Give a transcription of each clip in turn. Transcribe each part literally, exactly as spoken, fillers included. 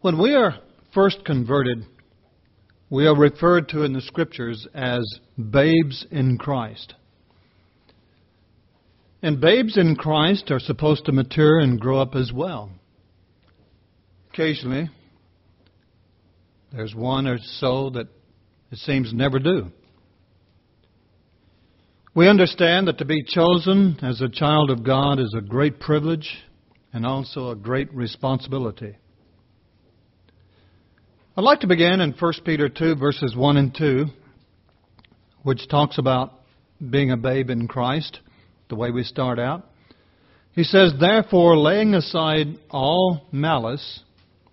When we are first converted, we are referred to in the Scriptures as babes in Christ. And babes in Christ are supposed to mature and grow up as well. Occasionally, there's one or so that it seems never do. We understand that to be chosen as a child of God is a great privilege and also a great responsibility. I'd like to begin in First Peter two, verses one and two, which talks about being a babe in Christ, the way we start out. He says, "Therefore, laying aside all malice,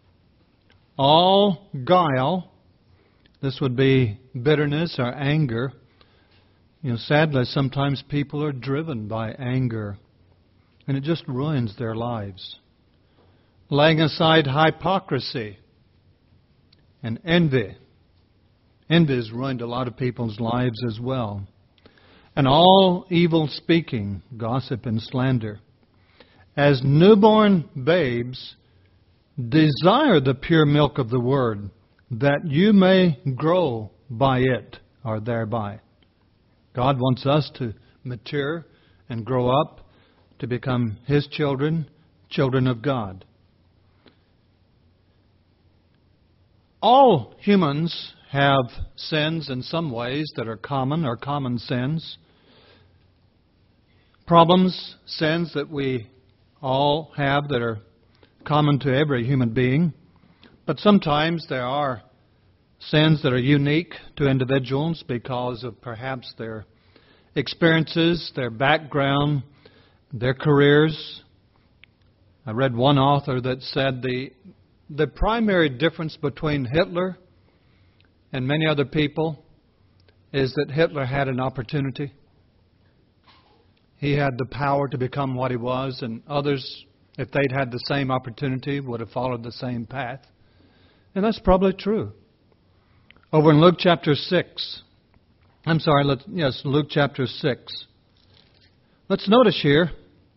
all guile," this would be bitterness or anger. You know, sadly, sometimes people are driven by anger, and it just ruins their lives. "Laying aside hypocrisy and envy." Envy has ruined a lot of people's lives as well. "And all evil speaking, gossip and slander. As newborn babes, desire the pure milk of the Word, that you may grow by it," or thereby. God wants us to mature and grow up to become His children, children of God. All humans have sins in some ways that are common, or common sins. Problems, sins that we all have that are common to every human being. But sometimes there are sins that are unique to individuals because of perhaps their experiences, their background, their careers. I read one author that said the the primary difference between Hitler and many other people is that Hitler had an opportunity. He had the power to become what he was, and others, if they'd had the same opportunity, would have followed the same path. And that's probably true. Over in Luke chapter six, I'm sorry, let's, yes, Luke chapter six. Let's notice here,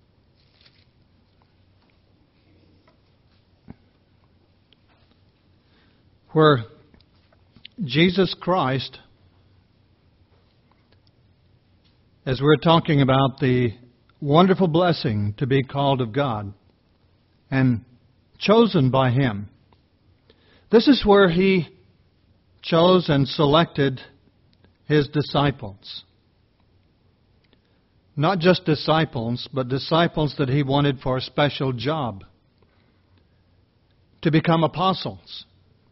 where Jesus Christ, as we're talking about the wonderful blessing to be called of God and chosen by Him, this is where He chose and selected His disciples. Not just disciples, but disciples that He wanted for a special job, to become apostles.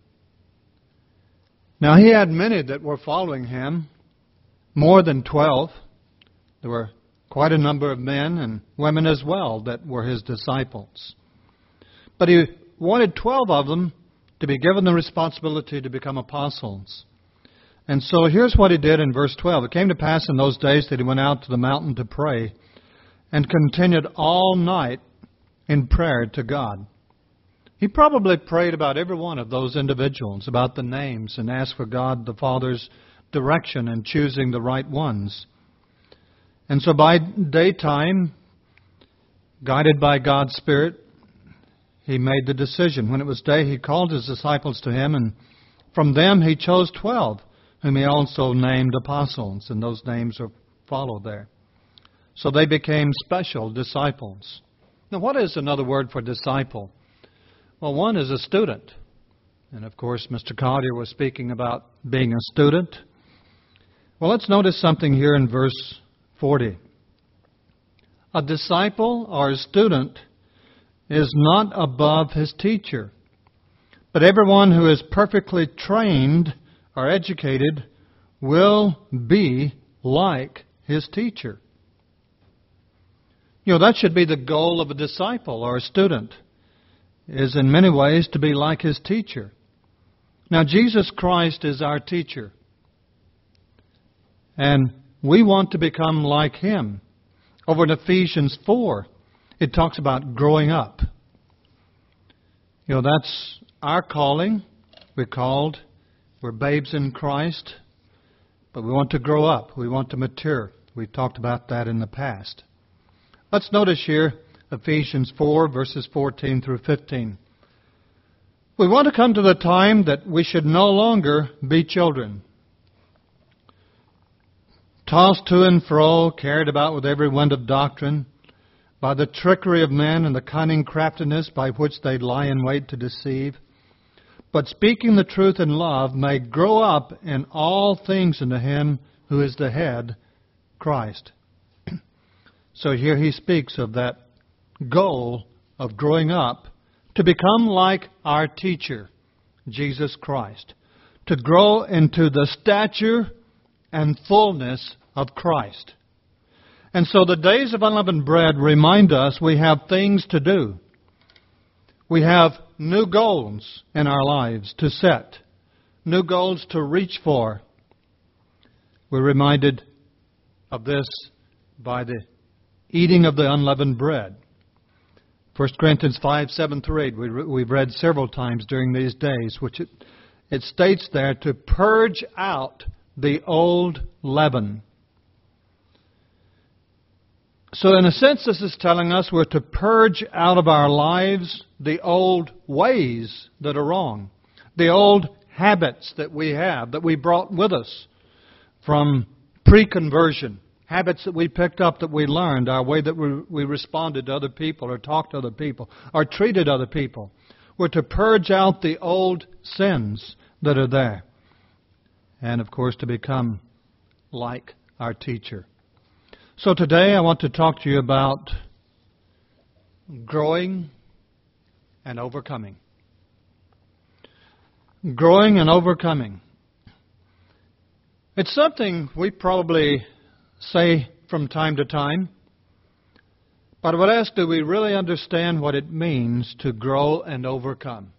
Now, He had many that were following Him, more than twelve. There were quite a number of men and women as well that were His disciples. But He wanted twelve of them to be given the responsibility to become apostles. And so here's what He did in verse twelve. "It came to pass in those days that He went out to the mountain to pray, and continued all night in prayer to God." He probably prayed about every one of those individuals, about the names, and asked for God the Father's direction in choosing the right ones. And so by daytime, guided by God's Spirit, He made the decision. When it was day, He called His disciples to Him, and from them He chose twelve, whom He also named apostles, and those names are followed there. So they became special disciples. Now, what is another word for disciple? Well, one is a student. And of course, Mister Collier was speaking about being a student. Well, let's notice something here in verse forty. A disciple or a student is not above his teacher, but everyone who is perfectly trained or educated will be like his teacher. You know, that should be the goal of a disciple or a student, is in many ways to be like his teacher. Now, Jesus Christ is our teacher, and we want to become like Him. Over in Ephesians four, it talks about growing up. You know, that's our calling. We're called, we're babes in Christ, but we want to grow up. We want to mature. We've talked about that in the past. Let's notice here Ephesians four, verses fourteen through fifteen. We want to come to the time that we should no longer be children, tossed to and fro, carried about with every wind of doctrine, by the trickery of men and the cunning craftiness by which they lie in wait to deceive, but speaking the truth in love, may grow up in all things into Him who is the head, Christ. So here he speaks of that goal of growing up to become like our teacher, Jesus Christ, to grow into the stature and fullness of Christ. And so the days of unleavened bread remind us we have things to do. We have new goals in our lives to set, new goals to reach for. We're reminded of this by the eating of the unleavened bread. First Corinthians five, seven through eight, we re- we've read several times during these days, which it, it states there to purge out the old leaven. So in a sense, this is telling us we're to purge out of our lives the old ways that are wrong, the old habits that we have, that we brought with us from pre-conversion, habits that we picked up, that we learned, our way that we, we responded to other people or talked to other people or treated other people. We're to purge out the old sins that are there. And, of course, to become like our teacher. So today I want to talk to you about growing and overcoming. Growing and overcoming. It's something we probably say from time to time, but I would ask, do we really understand what it means to grow and overcome?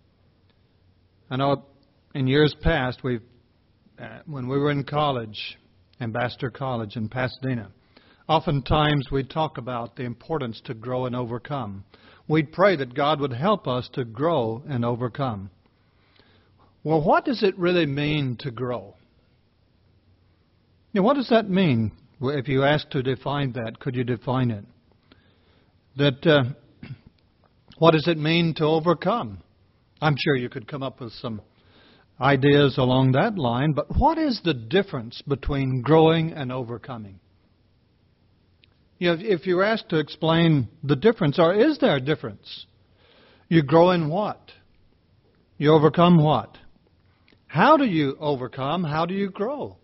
I know in years past, we've, uh, when we were in college, Ambassador College in Pasadena, oftentimes we'd talk about the importance to grow and overcome. We'd pray that God would help us to grow and overcome. Well, what does it really mean to grow? Now, what does that mean? If you asked to define that, could you define it? That uh, what does it mean to overcome? I'm sure you could come up with some ideas along that line, but what is the difference between growing and overcoming? You know, if you're asked to explain the difference, or is there a difference? You grow in what? You overcome what? How do you overcome? How do you grow?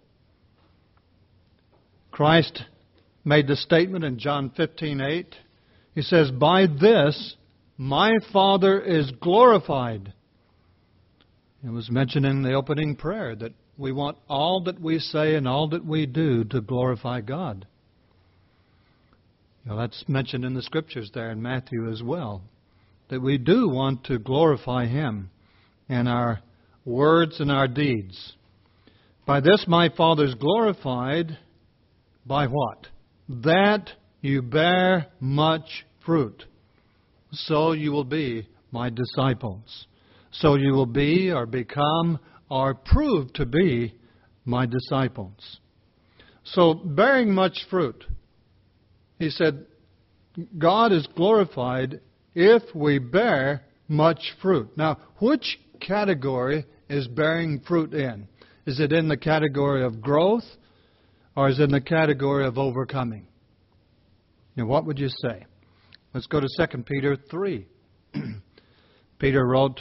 Christ made the statement in John fifteen eight. He says, "By this my Father is glorified." It was mentioned in the opening prayer that we want all that we say and all that we do to glorify God. You know, that's mentioned in the Scriptures there in Matthew as well, that we do want to glorify Him in our words and our deeds. By this my Father is glorified, by what? That you bear much fruit. So you will be my disciples. So you will be or become or prove to be my disciples. So bearing much fruit. He said, God is glorified if we bear much fruit. Now, which category is bearing fruit in? Is it in the category of growth, or is it in the category of overcoming? Now, what would you say? Let's go to Second Peter three. Peter wrote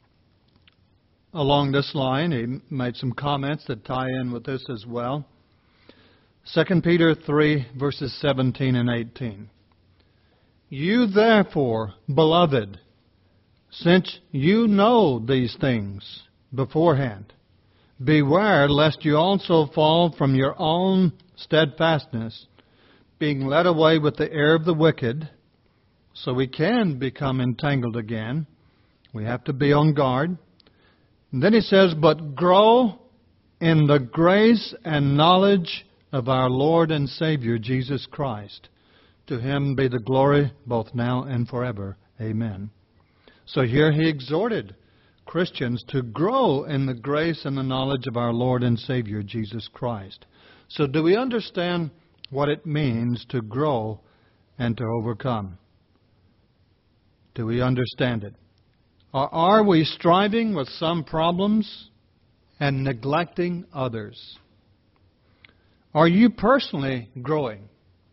along this line. He made some comments that tie in with this as well. Second Peter three, verses seventeen and eighteen. You therefore, beloved, since you know these things beforehand, beware lest you also fall from your own steadfastness, being led away with the error of the wicked. So we can become entangled again. We have to be on guard. And then he says, but grow in the grace and knowledge of our Lord and Savior, Jesus Christ. To Him be the glory both now and forever. Amen. So here he exhorted Christians to grow in the grace and the knowledge of our Lord and Savior, Jesus Christ. So do we understand what it means to grow and to overcome? Do we understand it? Or are we striving with some problems and neglecting others? Are you personally growing?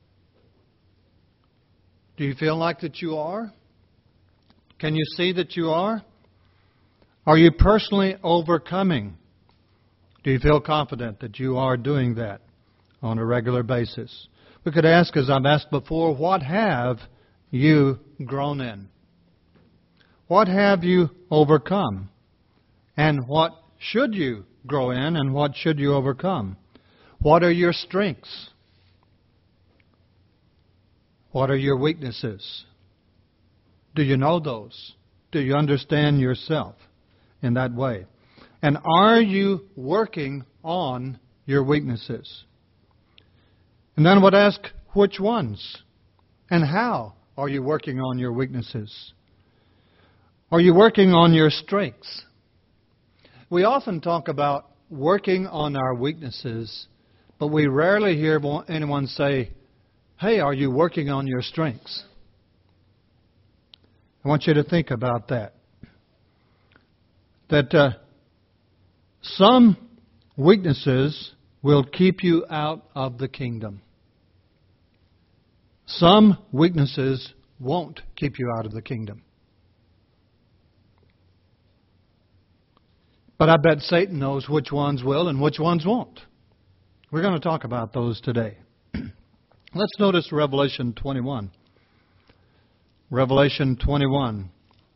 Do you feel like that you are? Can you see that you are? Are you personally overcoming? Do you feel confident that you are doing that on a regular basis? We could ask, as I've asked before, what have you grown in? What have you overcome? And what should you grow in, and what should you overcome? What are your strengths? What are your weaknesses? Do you know those? Do you understand yourself in that way? And are you working on your weaknesses? And then I would ask, which ones? And how are you working on your weaknesses? Are you working on your strengths? We often talk about working on our weaknesses, but we rarely hear anyone say, hey, are you working on your strengths? I want you to think about that. That uh, some weaknesses will keep you out of the kingdom. Some weaknesses won't keep you out of the kingdom. But I bet Satan knows which ones will and which ones won't. We're going to talk about those today. Let's notice Revelation twenty-one. Revelation twenty-one.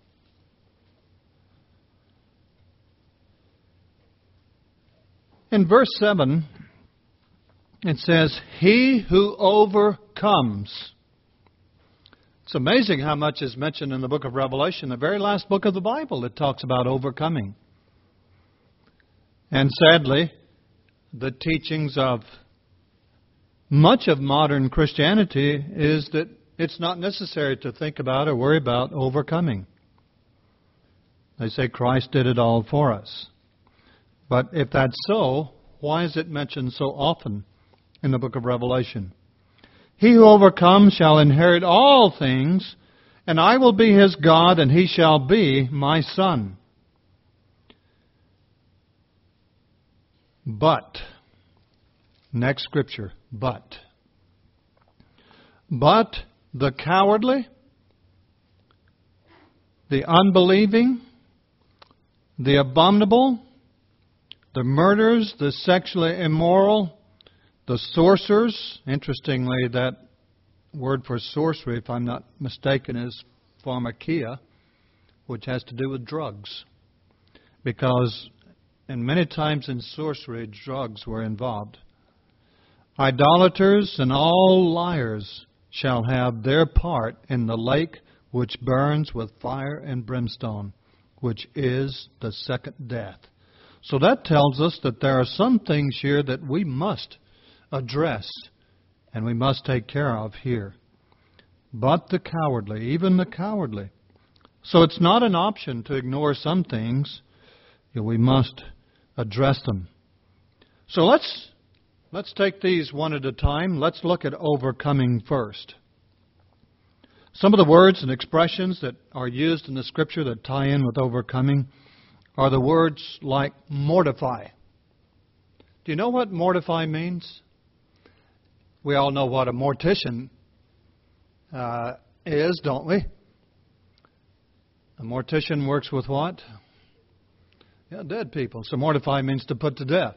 In verse seven, it says, he who overcomes. It's amazing how much is mentioned in the book of Revelation, the very last book of the Bible that talks about overcoming. And sadly, the teachings of much of modern Christianity is that it's not necessary to think about or worry about overcoming. They say Christ did it all for us. But if that's so, why is it mentioned so often in the book of Revelation? He who overcomes shall inherit all things, and I will be his God, and he shall be my son. But, next scripture, but. But the cowardly, the unbelieving, the abominable, the murderers, the sexually immoral, the sorcerers. Interestingly, that word for sorcery, if I'm not mistaken, is pharmakia, which has to do with drugs. Because, and many times in sorcery, drugs were involved. Idolaters and all liars shall have their part in the lake which burns with fire and brimstone, which is the second death. So that tells us that there are some things here that we must address and we must take care of here. But the cowardly, even the cowardly. So it's not an option to ignore some things. We must address them. So let's let's take these one at a time. Let's look at overcoming first. Some of the words and expressions that are used in the Scripture that tie in with overcoming are the words like mortify. Do you know what mortify means? We all know what a mortician uh, is, don't we? A mortician works with what? Yeah, dead people. So mortify means to put to death.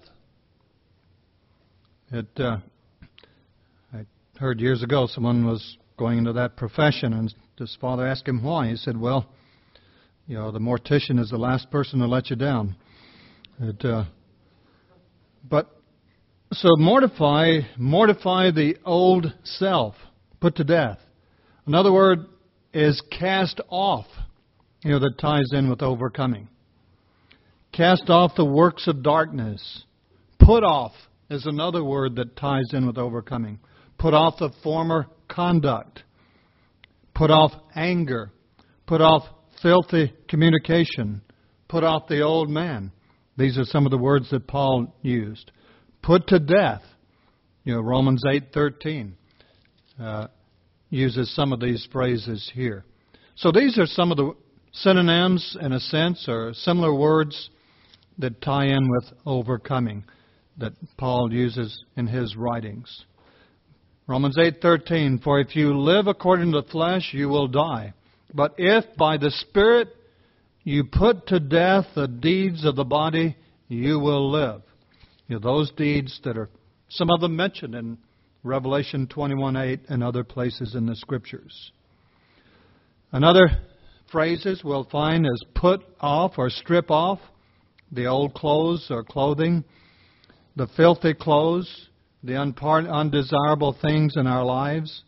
It. Uh, I heard years ago someone was going into that profession, and his father asked him why. He said, well, you know, the mortician is the last person to let you down. It, uh, but so mortify, mortify the old self, put to death. Another word is cast off, you know, that ties in with overcoming. Cast off the works of darkness. Put off is another word that ties in with overcoming. Put off the former conduct. Put off anger. Put off filthy communication. Put off the old man. These are some of the words that Paul used. Put to death. You know, Romans eight thirteen uh, uses some of these phrases here. So these are some of the synonyms, in a sense, or similar words that tie in with overcoming that Paul uses in his writings. Romans eight thirteen, for if you live according to the flesh, you will die. But if by the Spirit you put to death the deeds of the body, you will live. You know, those deeds that are, some of them mentioned in Revelation twenty-one eight and other places in the Scriptures. Another phrases we'll find is put off or strip off the old clothes or clothing, the filthy clothes, the unpar- undesirable things in our lives.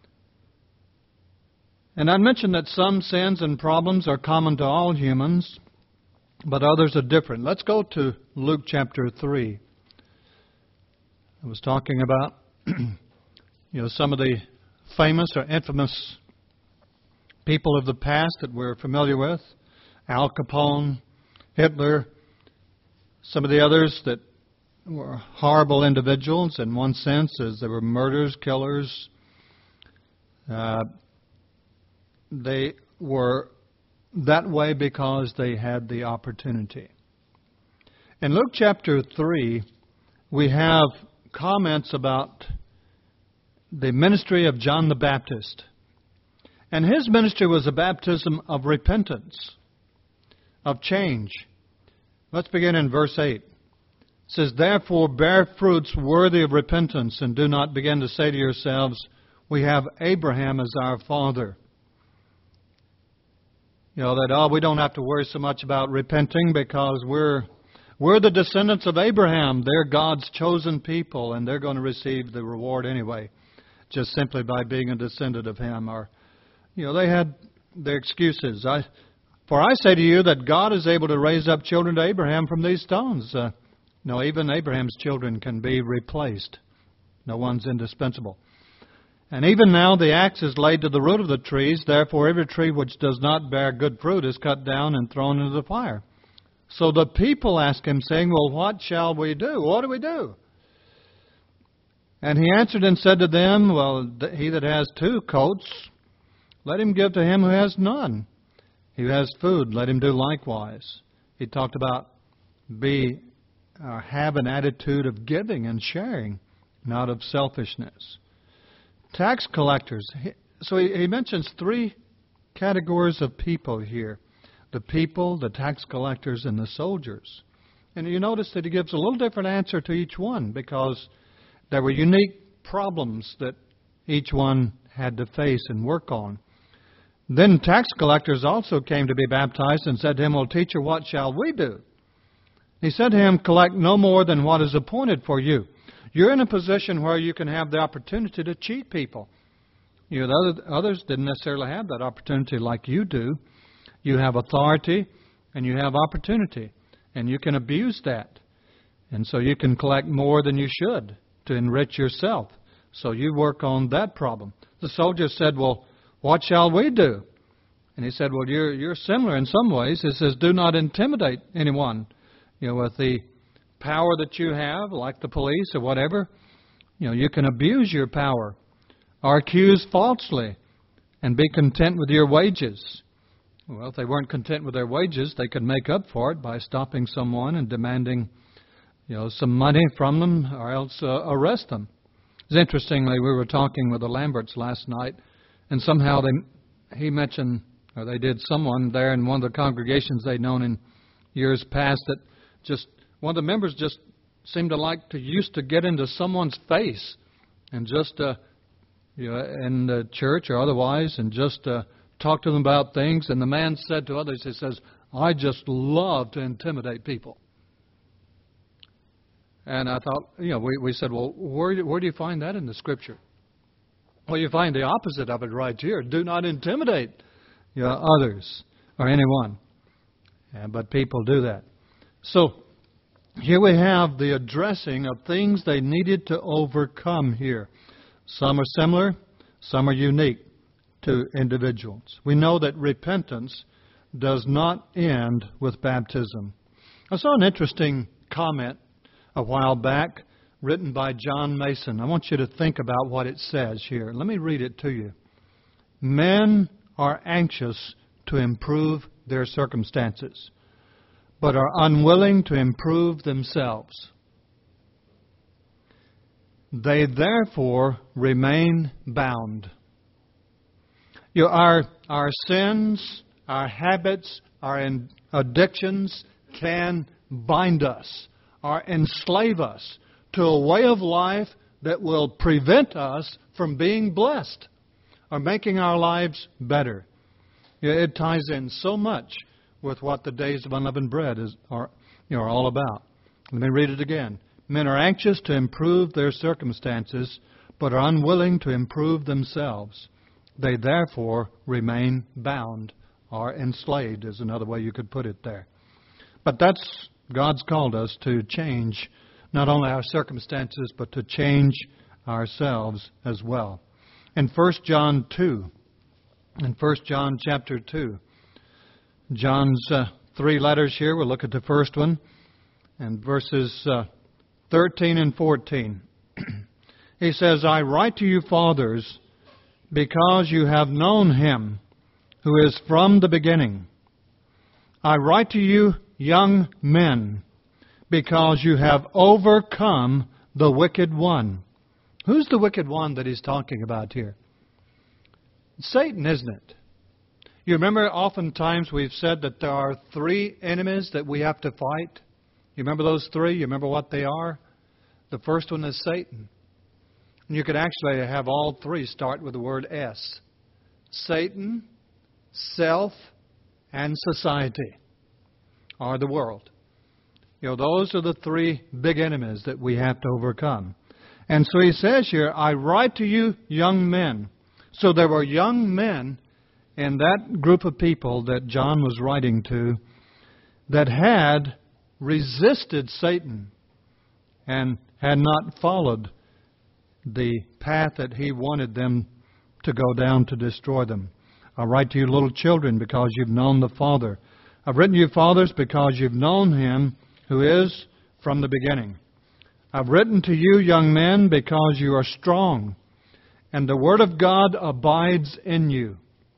And I mentioned that some sins and problems are common to all humans, but others are different. Let's go to Luke chapter three. I was talking about you know, some of the famous or infamous people of the past that we're familiar with. Al Capone, Hitler, some of the others that were horrible individuals in one sense, as they were murderers, killers. Uh, they were that way because they had the opportunity. In Luke chapter three, we have comments about the ministry of John the Baptist. And his ministry was a baptism of repentance, of change. Let's begin in verse eight. It says, therefore bear fruits worthy of repentance, and do not begin to say to yourselves, we have Abraham as our father. You know, that, oh, we don't have to worry so much about repenting because we're we're the descendants of Abraham. They're God's chosen people, and they're going to receive the reward anyway, just simply by being a descendant of him. Or, you know, they had their excuses. I, for I say to you that God is able to raise up children to Abraham from these stones. Uh, no, even Abraham's children can be replaced. No one's indispensable. And even now the axe is laid to the root of the trees. Therefore every tree which does not bear good fruit is cut down and thrown into the fire. So the people asked him, saying, well, what shall we do? What do we do? And he answered and said to them, well, he that has two coats, let him give to him who has none. He who has food, let him do likewise. He talked about be uh, have an attitude of giving and sharing, not of selfishness. Tax collectors. So he, he mentions three categories of people here. The people, the tax collectors, and the soldiers. And you notice that he gives a little different answer to each one because there were unique problems that each one had to face and work on. Then tax collectors also came to be baptized and said to him, well, teacher, what shall we do? He said to him, collect no more than what is appointed for you. You're in a position where you can have the opportunity to cheat people. You know, the other, others didn't necessarily have that opportunity like you do. You have authority and you have opportunity, and you can abuse that. And so you can collect more than you should to enrich yourself. So you work on that problem. The soldier said, well, what shall we do? And he said, well, you're you're similar in some ways. He says, do not intimidate anyone. You know, with the power that you have, like the police or whatever, you know, you can abuse your power or accuse falsely and be content with your wages. Well, if they weren't content with their wages, they could make up for it by stopping someone and demanding, you know, some money from them, or else uh, arrest them. It's interestingly, we were talking with the Lamberts last night, and somehow they he mentioned, or they did, someone there in one of the congregations they'd known in years past that just one of the members just seemed to like to used to get into someone's face and just, uh, you know, in the church or otherwise, and just uh, talk to them about things. And the man said to others, he says, I just love to intimidate people. And I thought, you know, we, we said, well, where, where do you find that in the Scripture? Well, you find the opposite of it right here. Do not intimidate, you know, others or anyone. Yeah, but people do that. So here we have the addressing of things they needed to overcome here. Some are similar, some are unique to individuals. We know that repentance does not end with baptism. I saw an interesting comment a while back written by John Mason. I want you to think about what it says here. Let me read it to you. Men are anxious to improve their circumstances, but are unwilling to improve themselves. They therefore remain bound. You know, our, our sins, our habits, our addictions can bind us or enslave us to a way of life that will prevent us from being blessed or making our lives better. You know, it ties in so much with what the days of unleavened bread is, are, you know, are all about. Let me read it again. Men are anxious to improve their circumstances, but are unwilling to improve themselves. They therefore remain bound or enslaved, is another way you could put it there. But that's, God's called us to change not only our circumstances, but to change ourselves as well. In First John two, in First John chapter two, John's uh, three letters here, we'll look at the first one, and verses uh, thirteen and fourteen. He says, I write to you, fathers, because you have known him who is from the beginning. I write to you, young men, because you have overcome the wicked one. Who's the wicked one that he's talking about here? Satan, isn't it? You remember oftentimes we've said that there are three enemies that we have to fight. You remember those three? You remember what they are? The first one is Satan. And you could actually have all three start with the word S. Satan, self, and society, or the world. You know, those are the three big enemies that we have to overcome. And so he says here, I write to you, young men. So there were young men in that group of people that John was writing to that had resisted Satan and had not followed the path that he wanted them to go down to destroy them. I write to you, little children, because you've known the Father. I've written to you, fathers, because you've known him who is from the beginning. I've written to you, young men, because you are strong, and the Word of God abides in you.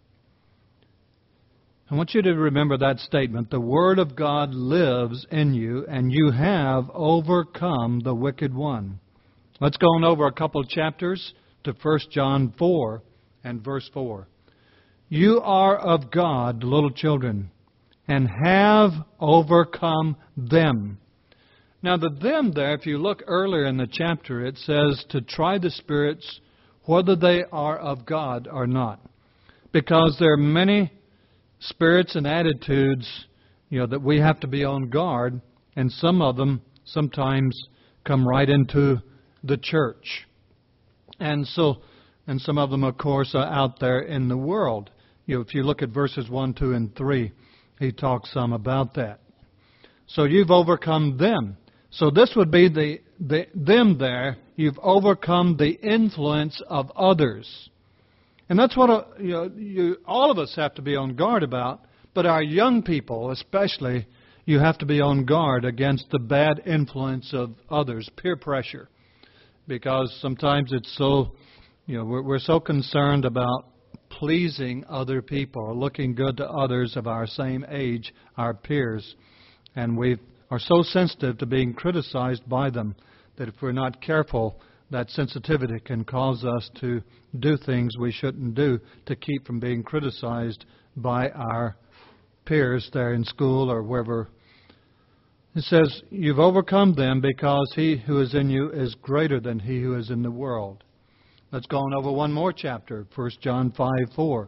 I want you to remember that statement. The Word of God lives in you, and you have overcome the wicked one. Let's go on over a couple of chapters to First John four and verse four. You are of God, little children, and have overcome them. Now the them there, if you look earlier in the chapter, it says to try the spirits whether they are of God or not. Because there are many spirits and attitudes, you know, that we have to be on guard, and some of them sometimes come right into the church. And so, and some of them, of course, are out there in the world. You know, if you look at verses one, two, and three, he talks some about that. So you've overcome them. So this would be the, the them there. You've overcome the influence of others. And that's what uh, you know, you, all of us have to be on guard about. But our young people, especially, you have to be on guard against the bad influence of others, peer pressure. Because sometimes it's so, you know, we're, we're so concerned about pleasing other people or looking good to others of our same age, our peers. And we are so sensitive to being criticized by them that if we're not careful, that sensitivity can cause us to do things we shouldn't do to keep from being criticized by our peers there in school or wherever. It says, you've overcome them because he who is in you is greater than he who is in the world. Let's go on over one more chapter, First John five four.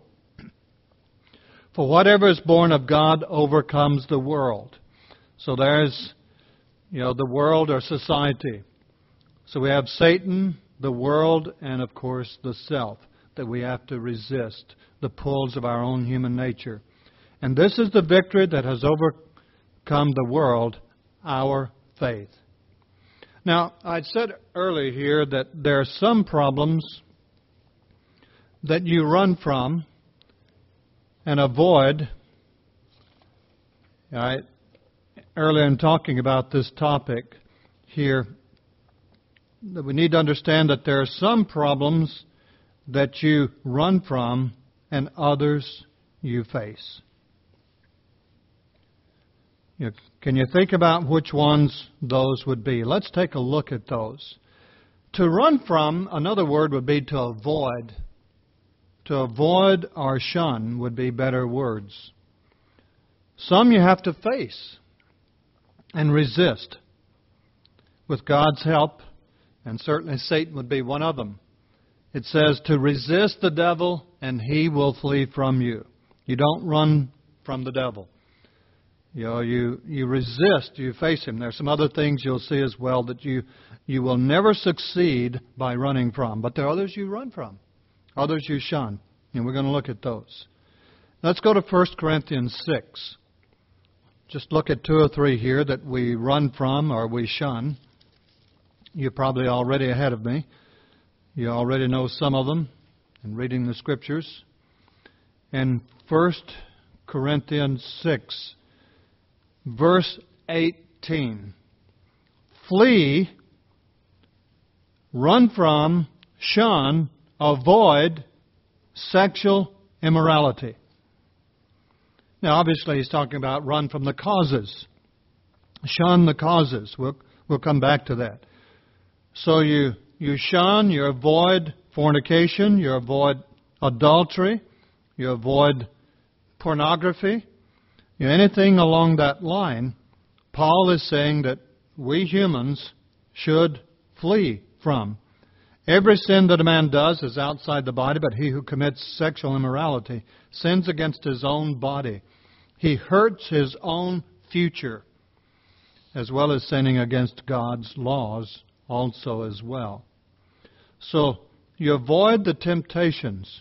For whatever is born of God overcomes the world. So there's, you know, the world or society. So we have Satan, the world, and of course the self that we have to resist, the pulls of our own human nature. And this is the victory that has overcome the world, our faith. Now, I said earlier here that there are some problems that you run from and avoid. I, earlier in talking about this topic here, that we need to understand that there are some problems that you run from and others you face. You, can you think about which ones those would be? Let's take a look at those. To run from, another word would be to avoid. To avoid or shun would be better words. Some you have to face and resist. With God's help, and certainly Satan would be one of them. It says to resist the devil and he will flee from you. You don't run from the devil. You know, you, you resist, you face him. There are some other things you'll see as well that you, you will never succeed by running from. But there are others you run from, others you shun. And we're going to look at those. Let's go to First Corinthians six. Just look at two or three here that we run from or we shun. You're probably already ahead of me. You already know some of them in reading the Scriptures. In First Corinthians six, verse eighteen. Flee, run from, shun, avoid sexual immorality. Now, obviously, he's talking about run from the causes. Shun the causes. We'll, we'll come back to that. So you, you shun, you avoid fornication, you avoid adultery, you avoid pornography. You know, anything along that line, Paul is saying that we humans should flee from. Every sin that a man does is outside the body, but he who commits sexual immorality sins against his own body. He hurts his own future, as well as sinning against God's laws also as well. So you avoid the temptations.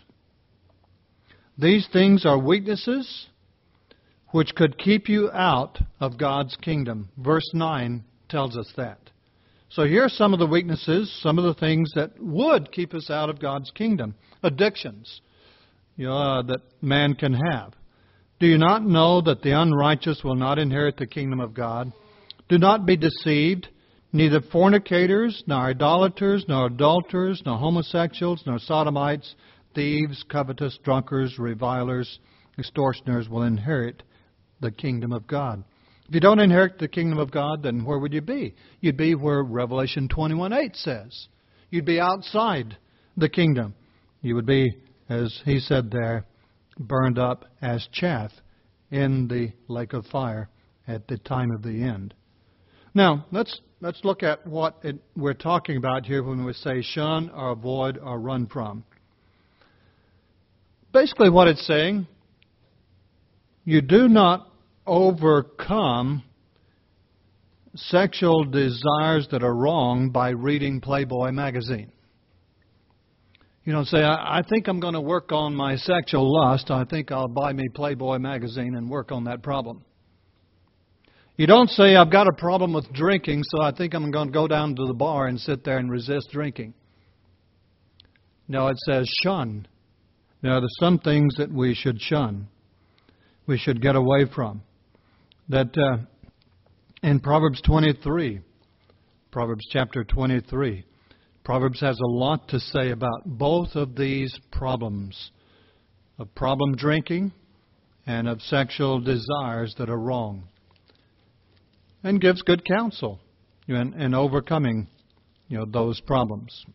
These things are weaknesses which could keep you out of God's kingdom. Verse nine tells us that. So here are some of the weaknesses, some of the things that would keep us out of God's kingdom. Addictions, you know, uh, that man can have. Do you not know that the unrighteous will not inherit the kingdom of God? Do not be deceived. Neither fornicators, nor idolaters, nor adulterers, nor homosexuals, nor sodomites, thieves, covetous, drunkards, revilers, extortioners will inherit the kingdom of God. If you don't inherit the kingdom of God, then where would you be? You'd be where Revelation twenty-one eight says. You'd be outside the kingdom. You would be, as he said there, burned up as chaff in the lake of fire at the time of the end. Now, let's let's look at what it, we're talking about here when we say shun or avoid or run from. Basically what it's saying, you do not overcome sexual desires that are wrong by reading Playboy magazine. You don't say, I, I think I'm going to work on my sexual lust. I think I'll buy me Playboy magazine and work on that problem. You don't say, I've got a problem with drinking, so I think I'm going to go down to the bar and sit there and resist drinking. No, it says shun. Now, there's some things that we should shun. We should get away from. That uh, in Proverbs twenty-three, Proverbs chapter twenty-three, Proverbs has a lot to say about both of these problems, of problem drinking and of sexual desires that are wrong, and gives good counsel in, in overcoming, you know, those problems.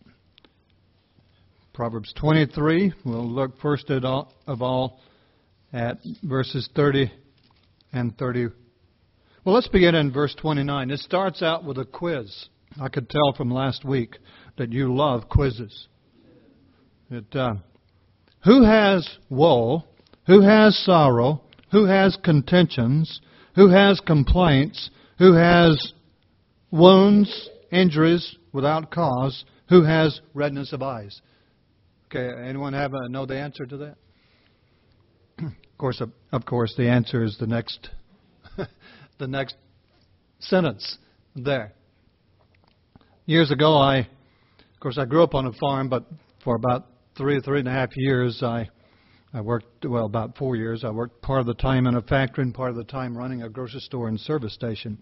Proverbs twenty-three, we'll look first at all, of all at verses thirty and thirty. Well, let's begin in verse twenty-nine. It starts out with a quiz. I could tell from last week that you love quizzes. It, uh, who has woe? Who has sorrow? Who has contentions? Who has complaints? Who has wounds, injuries without cause? Who has redness of eyes? Okay, anyone have a, know the answer to that? Of course, of, of course, the answer is the next, the next sentence there. Years ago, I, of course, I grew up on a farm, but for about three, three and a half years, I, I worked, well, about four years. I worked part of the time in a factory and part of the time running a grocery store and service station.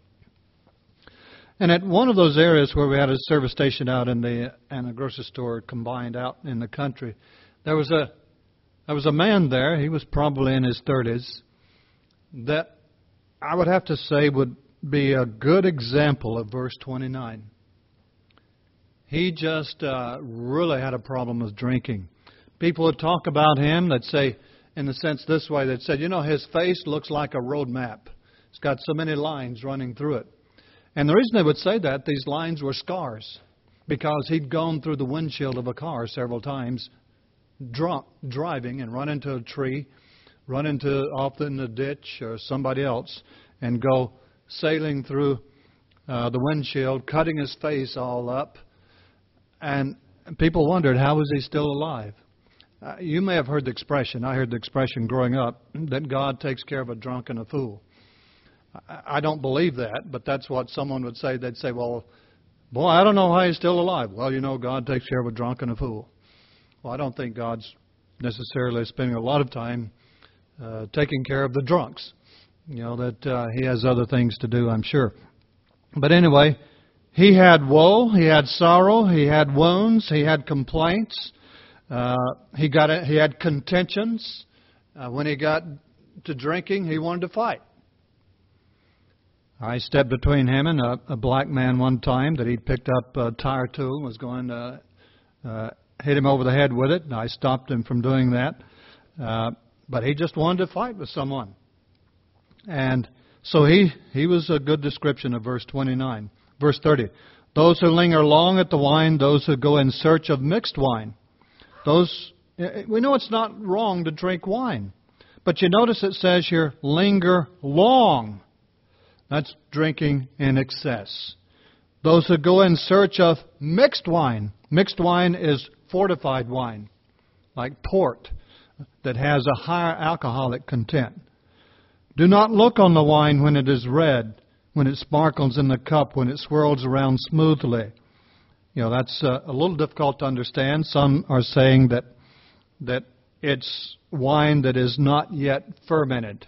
And at one of those areas where we had a service station out in the and a grocery store combined out in the country, there was a there was a man there. He was probably in his thirties. That I would have to say would be a good example of verse twenty-nine. He just uh, really had a problem with drinking. People would talk about him, they'd say, in the sense this way, they'd say, you know, his face looks like a road map. It's got so many lines running through it. And the reason they would say that, these lines were scars, because he'd gone through the windshield of a car several times, drunk, driving, and run into a tree, run into off in the ditch or somebody else, and go sailing through uh, the windshield, cutting his face all up. And people wondered, how was he still alive? Uh, you may have heard the expression, I heard the expression growing up, that God takes care of a drunk and a fool. I, I don't believe that, but that's what someone would say. They'd say, well, boy, I don't know how he's still alive. Well, you know, God takes care of a drunk and a fool. Well, I don't think God's necessarily spending a lot of time uh, taking care of the drunks. You know, that uh, he has other things to do, I'm sure. But anyway, he had woe, he had sorrow, he had wounds, he had complaints, uh, he got a, he had contentions. Uh, when he got to drinking, he wanted to fight. I stepped between him and a, a black man one time that he'd picked up a tire tool and was going to uh, hit him over the head with it, and I stopped him from doing that. Uh, but he just wanted to fight with someone. And so he, he was a good description of verse twenty-nine. Verse thirty, those who linger long at the wine, those who go in search of mixed wine. Those, we know it's not wrong to drink wine. But you notice it says here, linger long. That's drinking in excess. Those who go in search of mixed wine. Mixed wine is fortified wine, like port, that has a higher alcoholic content. Do not look on the wine when it is red, when it sparkles in the cup, when it swirls around smoothly. You know, that's uh, a little difficult to understand. Some are saying that that it's wine that is not yet fermented,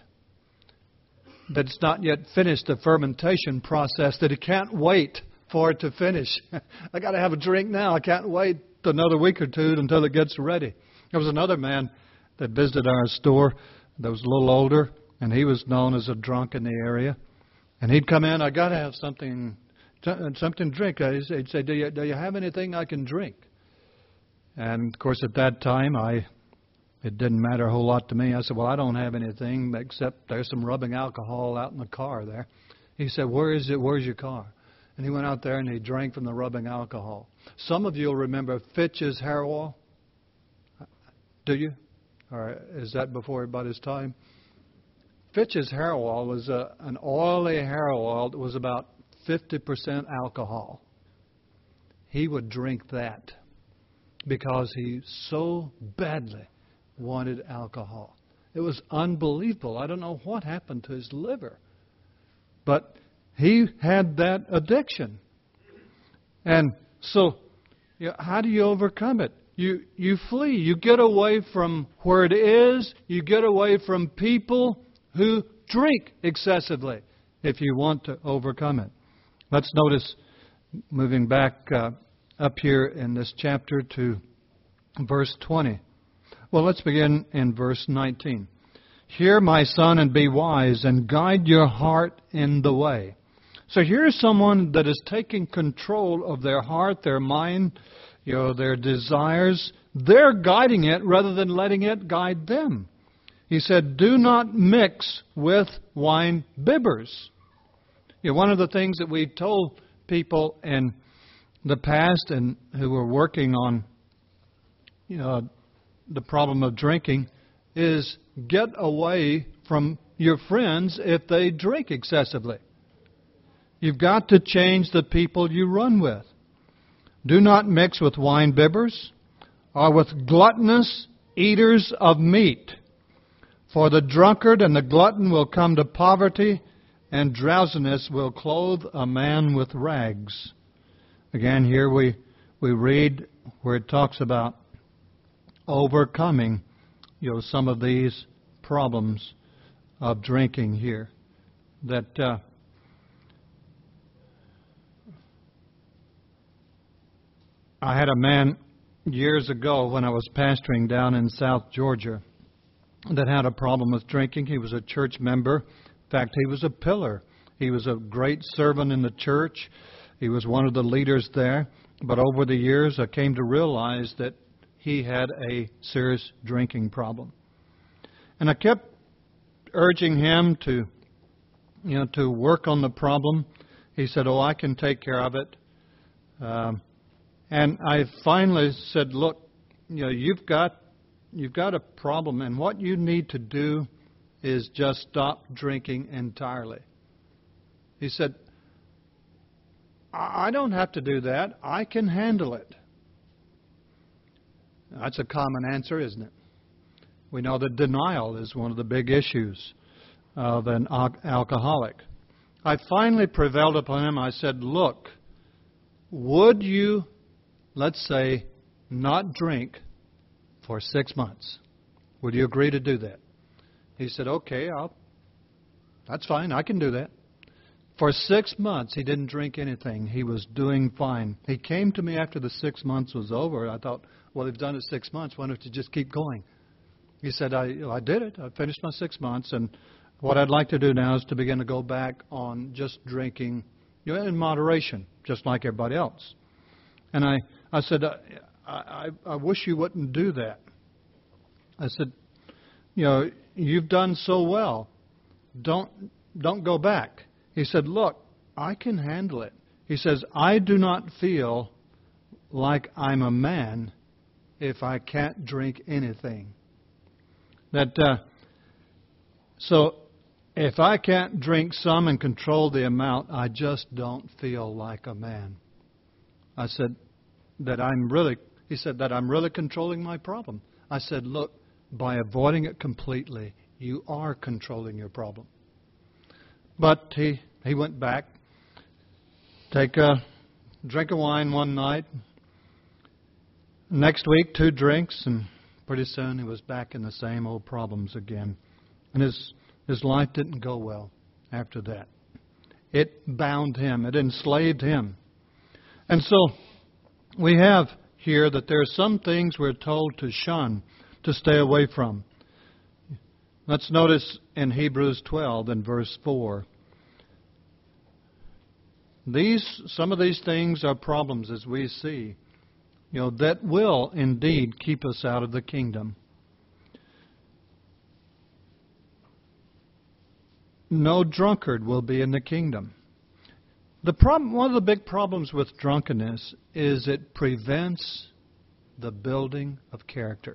that it's not yet finished the fermentation process, that it can't wait for it to finish. I got to have a drink now. I can't wait another week or two until it gets ready. There was another man that visited our store that was a little older, and he was known as a drunk in the area. And he'd come in, I got to have something, something to drink. He'd say, do you, do you have anything I can drink? And, of course, at that time, I it didn't matter a whole lot to me. I said, well, I don't have anything except there's some rubbing alcohol out in the car there. He said, where is it? Where's your car? And he went out there and he drank from the rubbing alcohol. Some of you will remember Fitch's hair oil. Do you? Or is that before everybody's time? Fitch's hair oil was a, an oily hair oil that was about fifty percent alcohol. He would drink that because he so badly wanted alcohol. It was unbelievable. I don't know what happened to his liver. But he had that addiction. And so, you know, how do you overcome it? You you flee. You get away from where it is. You get away from people who drink excessively if you want to overcome it. Let's notice, moving back uh, up here in this chapter to verse twenty. Well, let's begin in verse nineteen. Hear, my son, and be wise, and guide your heart in the way. So here's someone that is taking control of their heart, their mind, you know, their desires. They're guiding it rather than letting it guide them. He said, do not mix with wine bibbers. You know, one of the things that we told people in the past and who were working on, you know, the problem of drinking is get away from your friends if they drink excessively. You've got to change the people you run with. Do not mix with wine bibbers or with gluttonous eaters of meat. For the drunkard and the glutton will come to poverty, and drowsiness will clothe a man with rags. Again, here we, we read where it talks about overcoming, you know, some of these problems of drinking here. That uh, I had a man years ago when I was pastoring down in South Georgia that had a problem with drinking. He was a church member, In fact, he was a pillar. He was a great servant in the church. He was one of the leaders there. But over the years, I came to realize that he had a serious drinking problem. And I kept urging him to, you know, to work on the problem. He said, "Oh, I can take care of it." Um, and I finally said, "Look, you know, you've got you've got a problem, and what you need to do is just stop drinking entirely." He said, "I don't have to do that. I can handle it." That's a common answer, isn't it? We know that denial is one of the big issues of an alcoholic. I finally prevailed upon him. I said, "Look, would you, let's say, not drink for six months? Would you agree to do that?" He said, "Okay, I'll, that's fine. I can do that." For six months, he didn't drink anything. He was doing fine. He came to me after the six months was over. I thought, well, they've done it six months. Why don't you just keep going? He said, I, I did it. I finished my six months. And what I'd like to do now is to begin to go back on just drinking, you know, in moderation, just like everybody else. And I, I said, I, I, I wish you wouldn't do that. I said, you know, you've done so well. Don't, don't go back. He said, "Look, I can handle it." He says, "I do not feel like I'm a man if I can't drink anything." That uh, so if I can't drink some and control the amount, I just don't feel like a man. I said that I'm really, he said that I'm really controlling my problem. I said, "Look, by avoiding it completely, you are controlling your problem." But he, he went back, take a drink of wine one night. Next week, two drinks, and pretty soon he was back in the same old problems again. And his his life didn't go well after that. It bound him. It enslaved him. And so we have here that there are some things we're told to shun, to stay away from. Let's notice in Hebrews twelve and verse four. These, some of these things are problems, as we see, you know, that will indeed keep us out of the kingdom. No drunkard will be in the kingdom. The problem, one of the big problems with drunkenness is it prevents the building of character.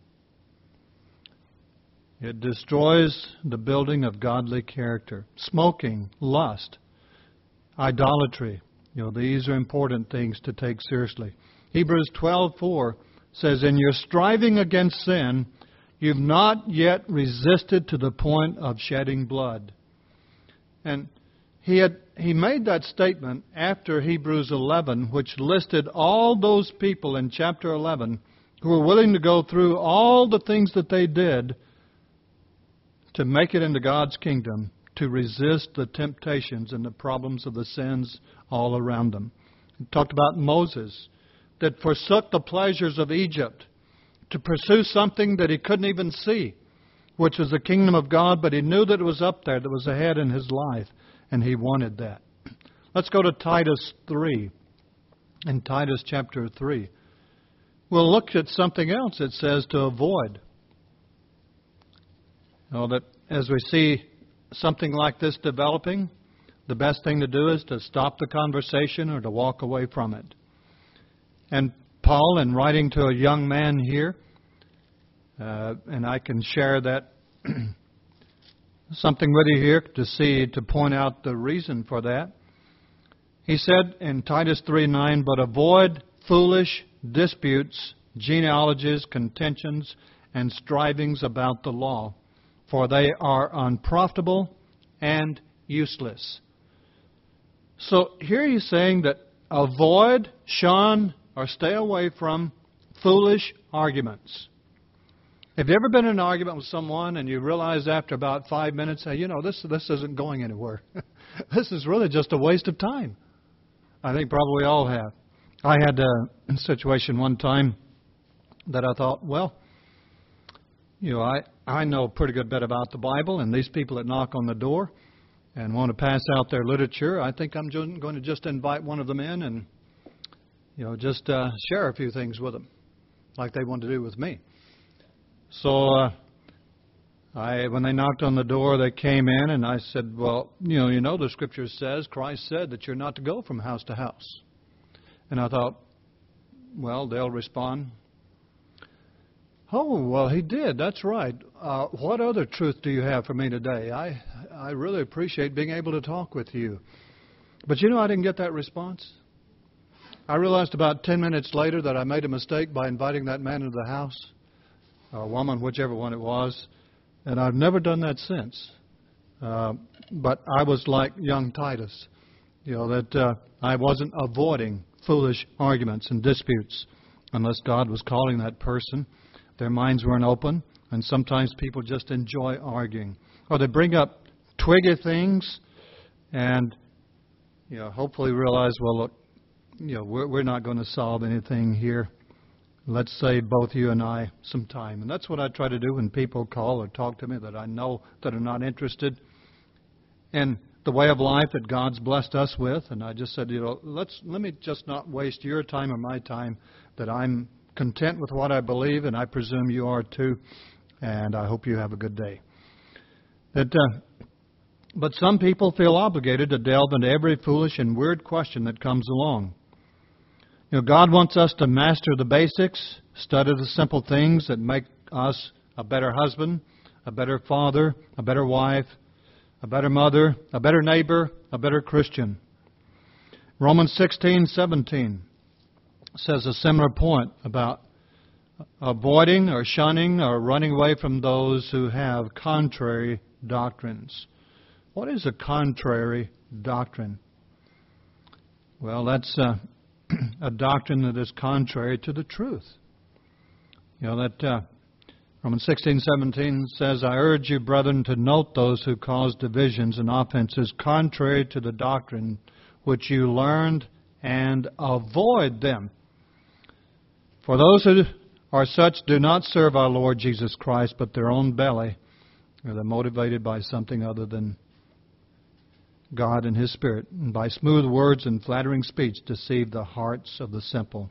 It destroys the building of godly character. Smoking, lust, idolatry. You know, these are important things to take seriously. Hebrews twelve four says, "In your striving against sin, you've not yet resisted to the point of shedding blood." And he had he made that statement after Hebrews eleven, which listed all those people in chapter eleven who were willing to go through all the things that they did to make it into God's kingdom, to resist the temptations and the problems of the sins all around them. He talked about Moses, that forsook the pleasures of Egypt to pursue something that he couldn't even see, which was the kingdom of God, but he knew that it was up there, that was ahead in his life, and he wanted that. Let's go to Titus three, in Titus chapter three. We'll look at something else it says to avoid. You know, that as we see something like this developing, the best thing to do is to stop the conversation or to walk away from it. And Paul, in writing to a young man here, uh, and I can share that something with you here to see, to point out the reason for that. He said in Titus three nine, "But avoid foolish disputes, genealogies, contentions, and strivings about the law, for they are unprofitable and useless." So here he's saying that avoid, shun, or stay away from foolish arguments. Have you ever been in an argument with someone and you realize after about five minutes, hey, you know, this this isn't going anywhere. This is really just a waste of time? I think probably all have. I had a situation one time that I thought, well, you know, I, I know a pretty good bit about the Bible, and these people that knock on the door and want to pass out their literature, I think I'm just going to just invite one of them in and, you know, just uh, share a few things with them, like they want to do with me. So uh, I, when they knocked on the door, they came in, and I said, well, you know, you know, the Scripture says, Christ said that you're not to go from house to house. And I thought, well, they'll respond, oh, well, he did. That's right. Uh, what other truth do you have for me today? I I really appreciate being able to talk with you. But you know, I didn't get that response. I realized about ten minutes later that I made a mistake by inviting that man into the house, or woman, whichever one it was, and I've never done that since. Uh, but I was like young Titus, you know, that uh, I wasn't avoiding foolish arguments and disputes unless God was calling that person. Their minds weren't open, and sometimes people just enjoy arguing. Or they bring up twiggy things and, you know, hopefully realize, well, look, you know, we're, we're not going to solve anything here. Let's save both you and I some time. And that's what I try to do when people call or talk to me that I know that are not interested in the way of life that God's blessed us with. And I just said, you know, let's let me just not waste your time or my time, that I'm content with what I believe, and I presume you are too, and I hope you have a good day. That, uh, but some people feel obligated to delve into every foolish and weird question that comes along. You know, God wants us to master the basics, study the simple things that make us a better husband, a better father, a better wife, a better mother, a better neighbor, a better Christian. Romans sixteen seventeen says a similar point about avoiding or shunning or running away from those who have contrary doctrines. What is a contrary doctrine? Well, that's uh, a doctrine that is contrary to the truth. You know, that uh, Romans sixteen seventeen says, I urge you, brethren, to note those who cause divisions and offenses contrary to the doctrine which you learned, and avoid them. For those who are such do not serve our Lord Jesus Christ, but their own belly. Or they're motivated by something other than God and His Spirit, and by smooth words and flattering speech deceive the hearts of the simple.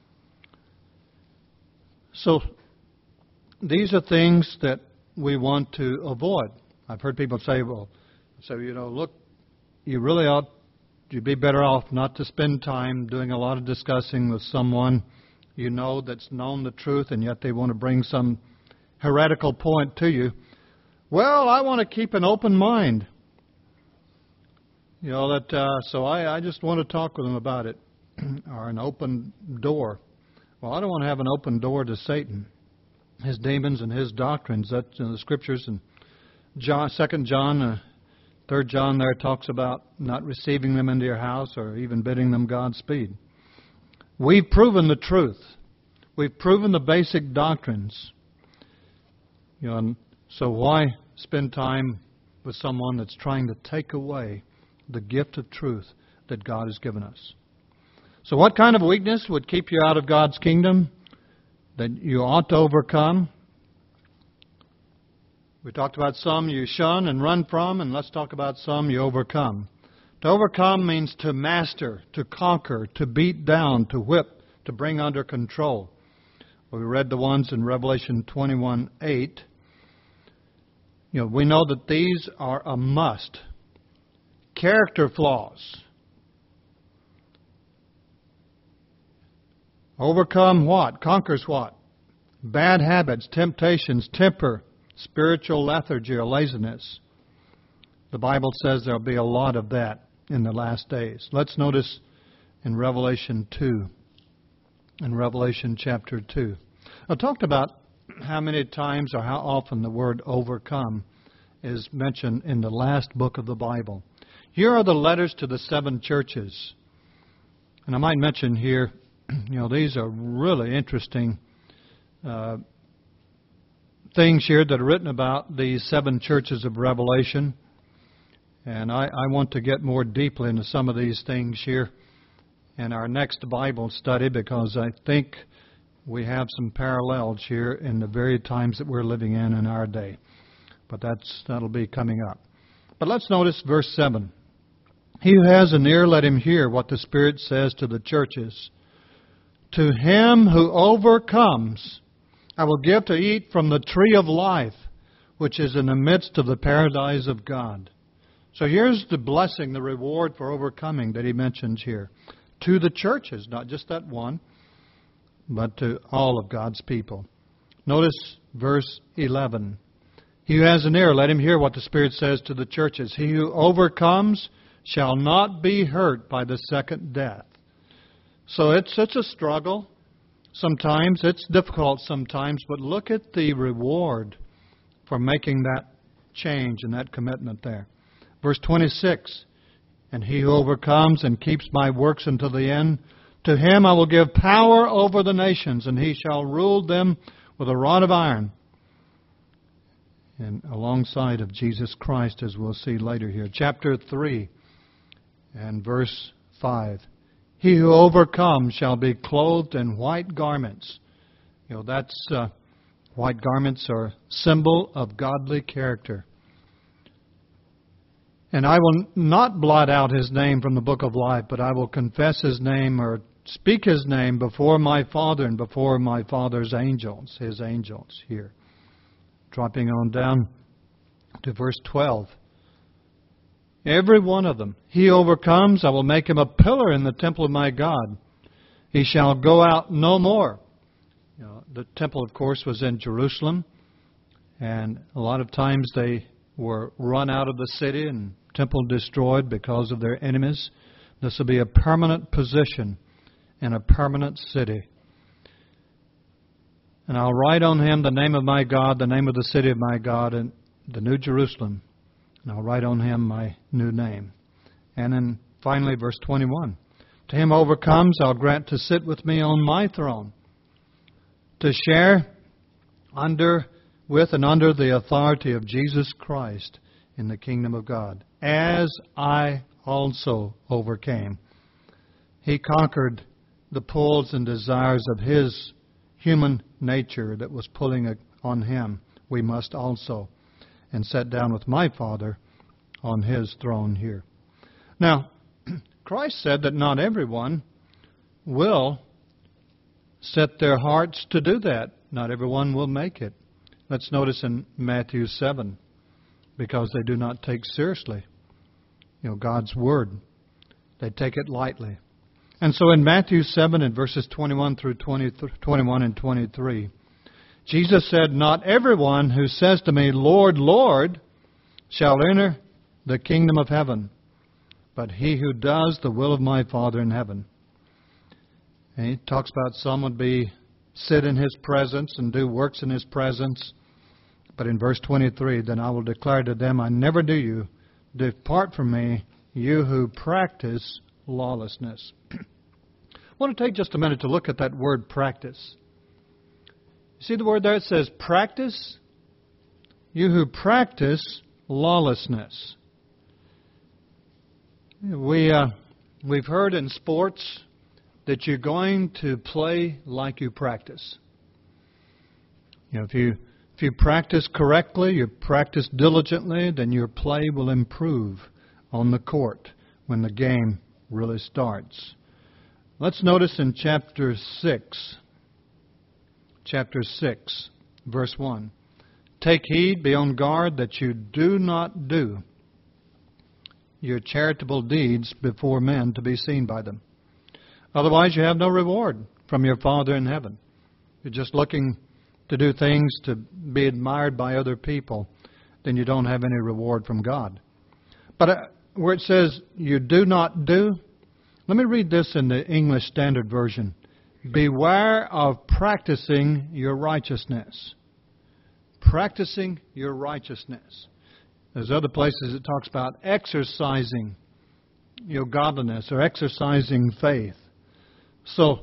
So these are things that we want to avoid. I've heard people say, well, so, you know, look, you really ought, you'd be better off not to spend time doing a lot of discussing with someone you know that's known the truth, and yet they want to bring some heretical point to you. Well, I want to keep an open mind. You know, that uh, so I, I just want to talk with them about it, or an open door. Well, I don't want to have an open door to Satan, his demons, and his doctrines. That's in the Scriptures. And John, Second John, uh, Third John there talks about not receiving them into your house or even bidding them Godspeed. We've proven the truth. We've proven the basic doctrines. You know, and so why spend time with someone that's trying to take away the gift of truth that God has given us? So what kind of weakness would keep you out of God's kingdom that you ought to overcome? We talked about some you shun and run from, and let's talk about some you overcome. To overcome means to master, to conquer, to beat down, to whip, to bring under control. Well, we read the ones in Revelation twenty-one eight. You know, we know that these are a must. Character flaws. Overcome what? Conquers what? Bad habits, temptations, temper, spiritual lethargy or laziness. The Bible says there'll be a lot of that in the last days. Let's notice in Revelation two. In Revelation chapter two. I talked about how many times or how often the word overcome is mentioned in the last book of the Bible. Here are the letters to the seven churches. And I might mention here, you know, these are really interesting uh, things here that are written about these seven churches of Revelation. And I, I want to get more deeply into some of these things here in our next Bible study, because I think we have some parallels here in the very times that we're living in in our day. But that's that'll be coming up. But let's notice verse seven. He who has an ear, let him hear what the Spirit says to the churches. To him who overcomes, I will give to eat from the tree of life, which is in the midst of the paradise of God. So here's the blessing, the reward for overcoming that he mentions here. To the churches, not just that one, but to all of God's people. Notice verse eleven. He who has an ear, let him hear what the Spirit says to the churches. He who overcomes shall not be hurt by the second death. So it's, it's a struggle. Sometimes it's difficult sometimes, but look at the reward for making that change and that commitment there. Verse twenty-six, and he who overcomes and keeps my works until the end, to him I will give power over the nations, and he shall rule them with a rod of iron. And alongside of Jesus Christ, as we'll see later here. Chapter three and verse five. He who overcomes shall be clothed in white garments. You know, that's uh, white garments are a symbol of godly character. And I will not blot out his name from the book of life, but I will confess his name or speak his name before my Father and before my Father's angels, his angels here. Dropping on down to verse twelve. Every one of them. He overcomes, I will make him a pillar in the temple of my God. He shall go out no more. You know, the temple, of course, was in Jerusalem. And a lot of times they were run out of the city and temple destroyed because of their enemies. This will be a permanent position in a permanent city. And I'll write on him the name of my God, the name of the city of my God, and the New Jerusalem. And I'll write on him my new name. And then finally, verse twenty-one. To him overcomes, I'll grant to sit with me on my throne, to share under, with and under the authority of Jesus Christ in the kingdom of God, as I also overcame. He conquered the pulls and desires of his human nature that was pulling on him. We must also. And sat down with my Father on his throne here. Now, Christ said that not everyone will set their hearts to do that. Not everyone will make it. Let's notice in Matthew seven, because they do not take seriously, you know, God's word. They take it lightly. And so in Matthew seven, in verses twenty-one through twenty, twenty-one and twenty-three, Jesus said, not everyone who says to me, Lord, Lord, shall enter the kingdom of heaven, but he who does the will of my Father in heaven. And he talks about some would be sit in his presence and do works in his presence. But in verse twenty-three, then I will declare to them, I never knew you. Depart from me, you who practice lawlessness. I want to take just a minute to look at that word practice. See the word there? It says practice. You who practice lawlessness. We, uh, we've heard in sports that you're going to play like you practice. You know, if you if you practice correctly, you practice diligently, then your play will improve on the court when the game really starts. Let's notice in chapter six. Chapter six, verse one. Take heed, be on guard, that you do not do your charitable deeds before men to be seen by them. Otherwise you have no reward from your Father in heaven. You're just looking to do things to be admired by other people, then you don't have any reward from God. But uh, where it says you do not do, let me read this in the English Standard Version. Beware of practicing your righteousness. Practicing your righteousness. There's other places it talks about exercising your godliness or exercising faith. So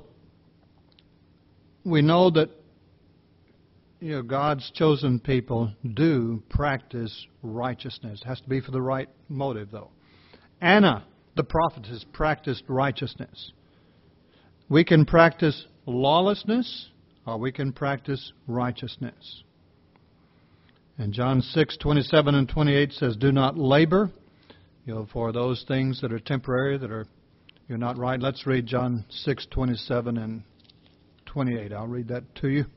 we know that you know God's chosen people do practice righteousness. It has to be for the right motive, though. Anna, the prophetess, practiced righteousness. We can practice lawlessness or we can practice righteousness. And John six twenty-seven and twenty-eight says, do not labor, you know, for those things that are temporary, that are you're not right. Let's read John six twenty-seven and twenty-eight. I'll read that to you.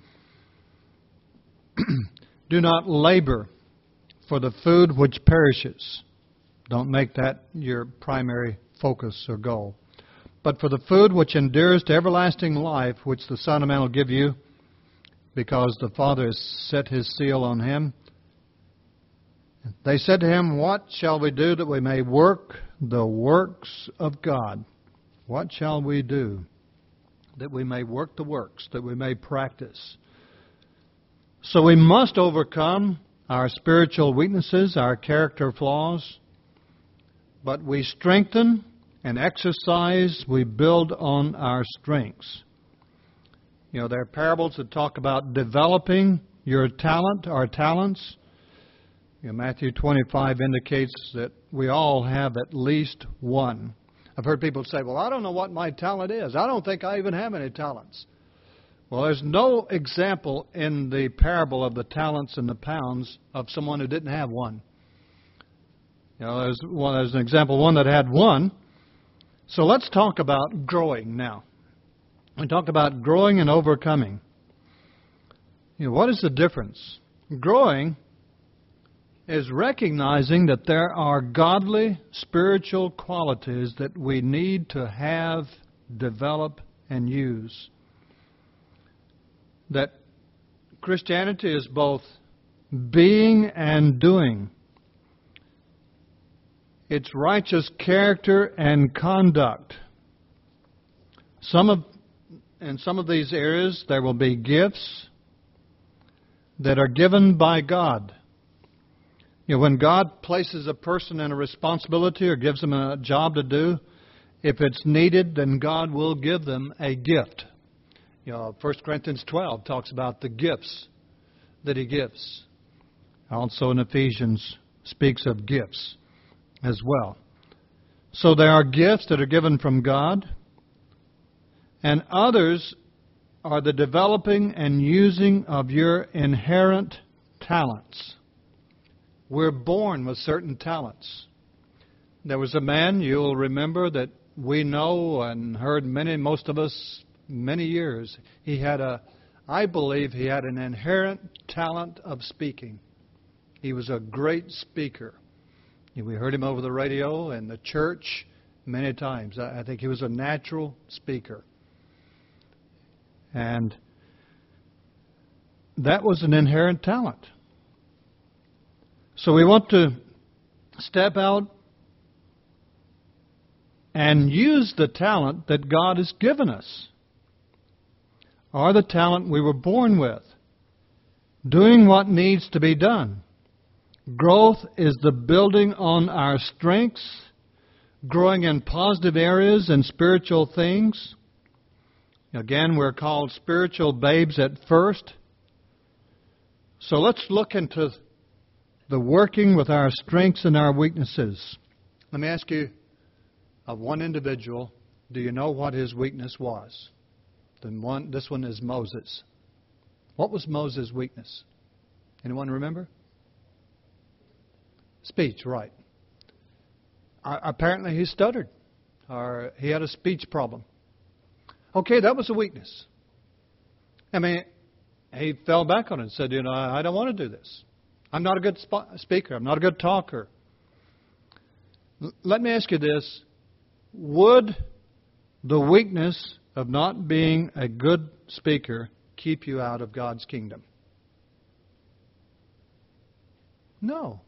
Do not labor for the food which perishes. Don't make that your primary focus or goal. But for the food which endures to everlasting life, which the Son of Man will give you, because the Father has set His seal on Him. They said to Him, what shall we do that we may work the works of God? What shall we do that we may work the works, that we may practice? So we must overcome our spiritual weaknesses, our character flaws, but we strengthen and exercise, we build on our strengths. You know, there are parables that talk about developing your talent, our talents. You know, Matthew twenty-five indicates that we all have at least one. I've heard people say, well, I don't know what my talent is. I don't think I even have any talents. Well, there's no example in the parable of the talents and the pounds of someone who didn't have one. You know, there's, well, there's an example, one that had one. So let's talk about growing now. We talked about growing and overcoming. You know, what is the difference? Growing is recognizing that there are godly spiritual qualities that we need to have, develop, and use. That Christianity is both being and doing. It's righteous character and conduct. Some of, in some of these areas, there will be gifts that are given by God. You know, when God places a person in a responsibility or gives them a job to do, if it's needed, then God will give them a gift. You know, First Corinthians twelve talks about the gifts that He gives. Also in Ephesians speaks of gifts as well. So there are gifts that are given from God, and others are the developing and using of your inherent talents. We're born with certain talents. There was a man, you'll remember, that we know and heard many, most of us, many years. He had a, I believe he had an inherent talent of speaking. He was a great speaker. We heard him over the radio and the church many times. I think he was a natural speaker. And that was an inherent talent. So we want to step out and use the talent that God has given us, or the talent we were born with, doing what needs to be done. Growth is the building on our strengths, growing in positive areas and spiritual things. Again, we're called spiritual babes at first. So let's look into the working with our strengths and our weaknesses. Let me ask you, of one individual, do you know what his weakness was? Then one, this one is Moses. What was Moses' weakness? Anyone remember? Speech, right. Uh, apparently he stuttered, or he had a speech problem. Okay, that was a weakness. I mean, he fell back on it and said, you know, I don't want to do this. I'm not a good sp- speaker. I'm not a good talker. L- let me ask you this. Would the weakness of not being a good speaker keep you out of God's kingdom? No.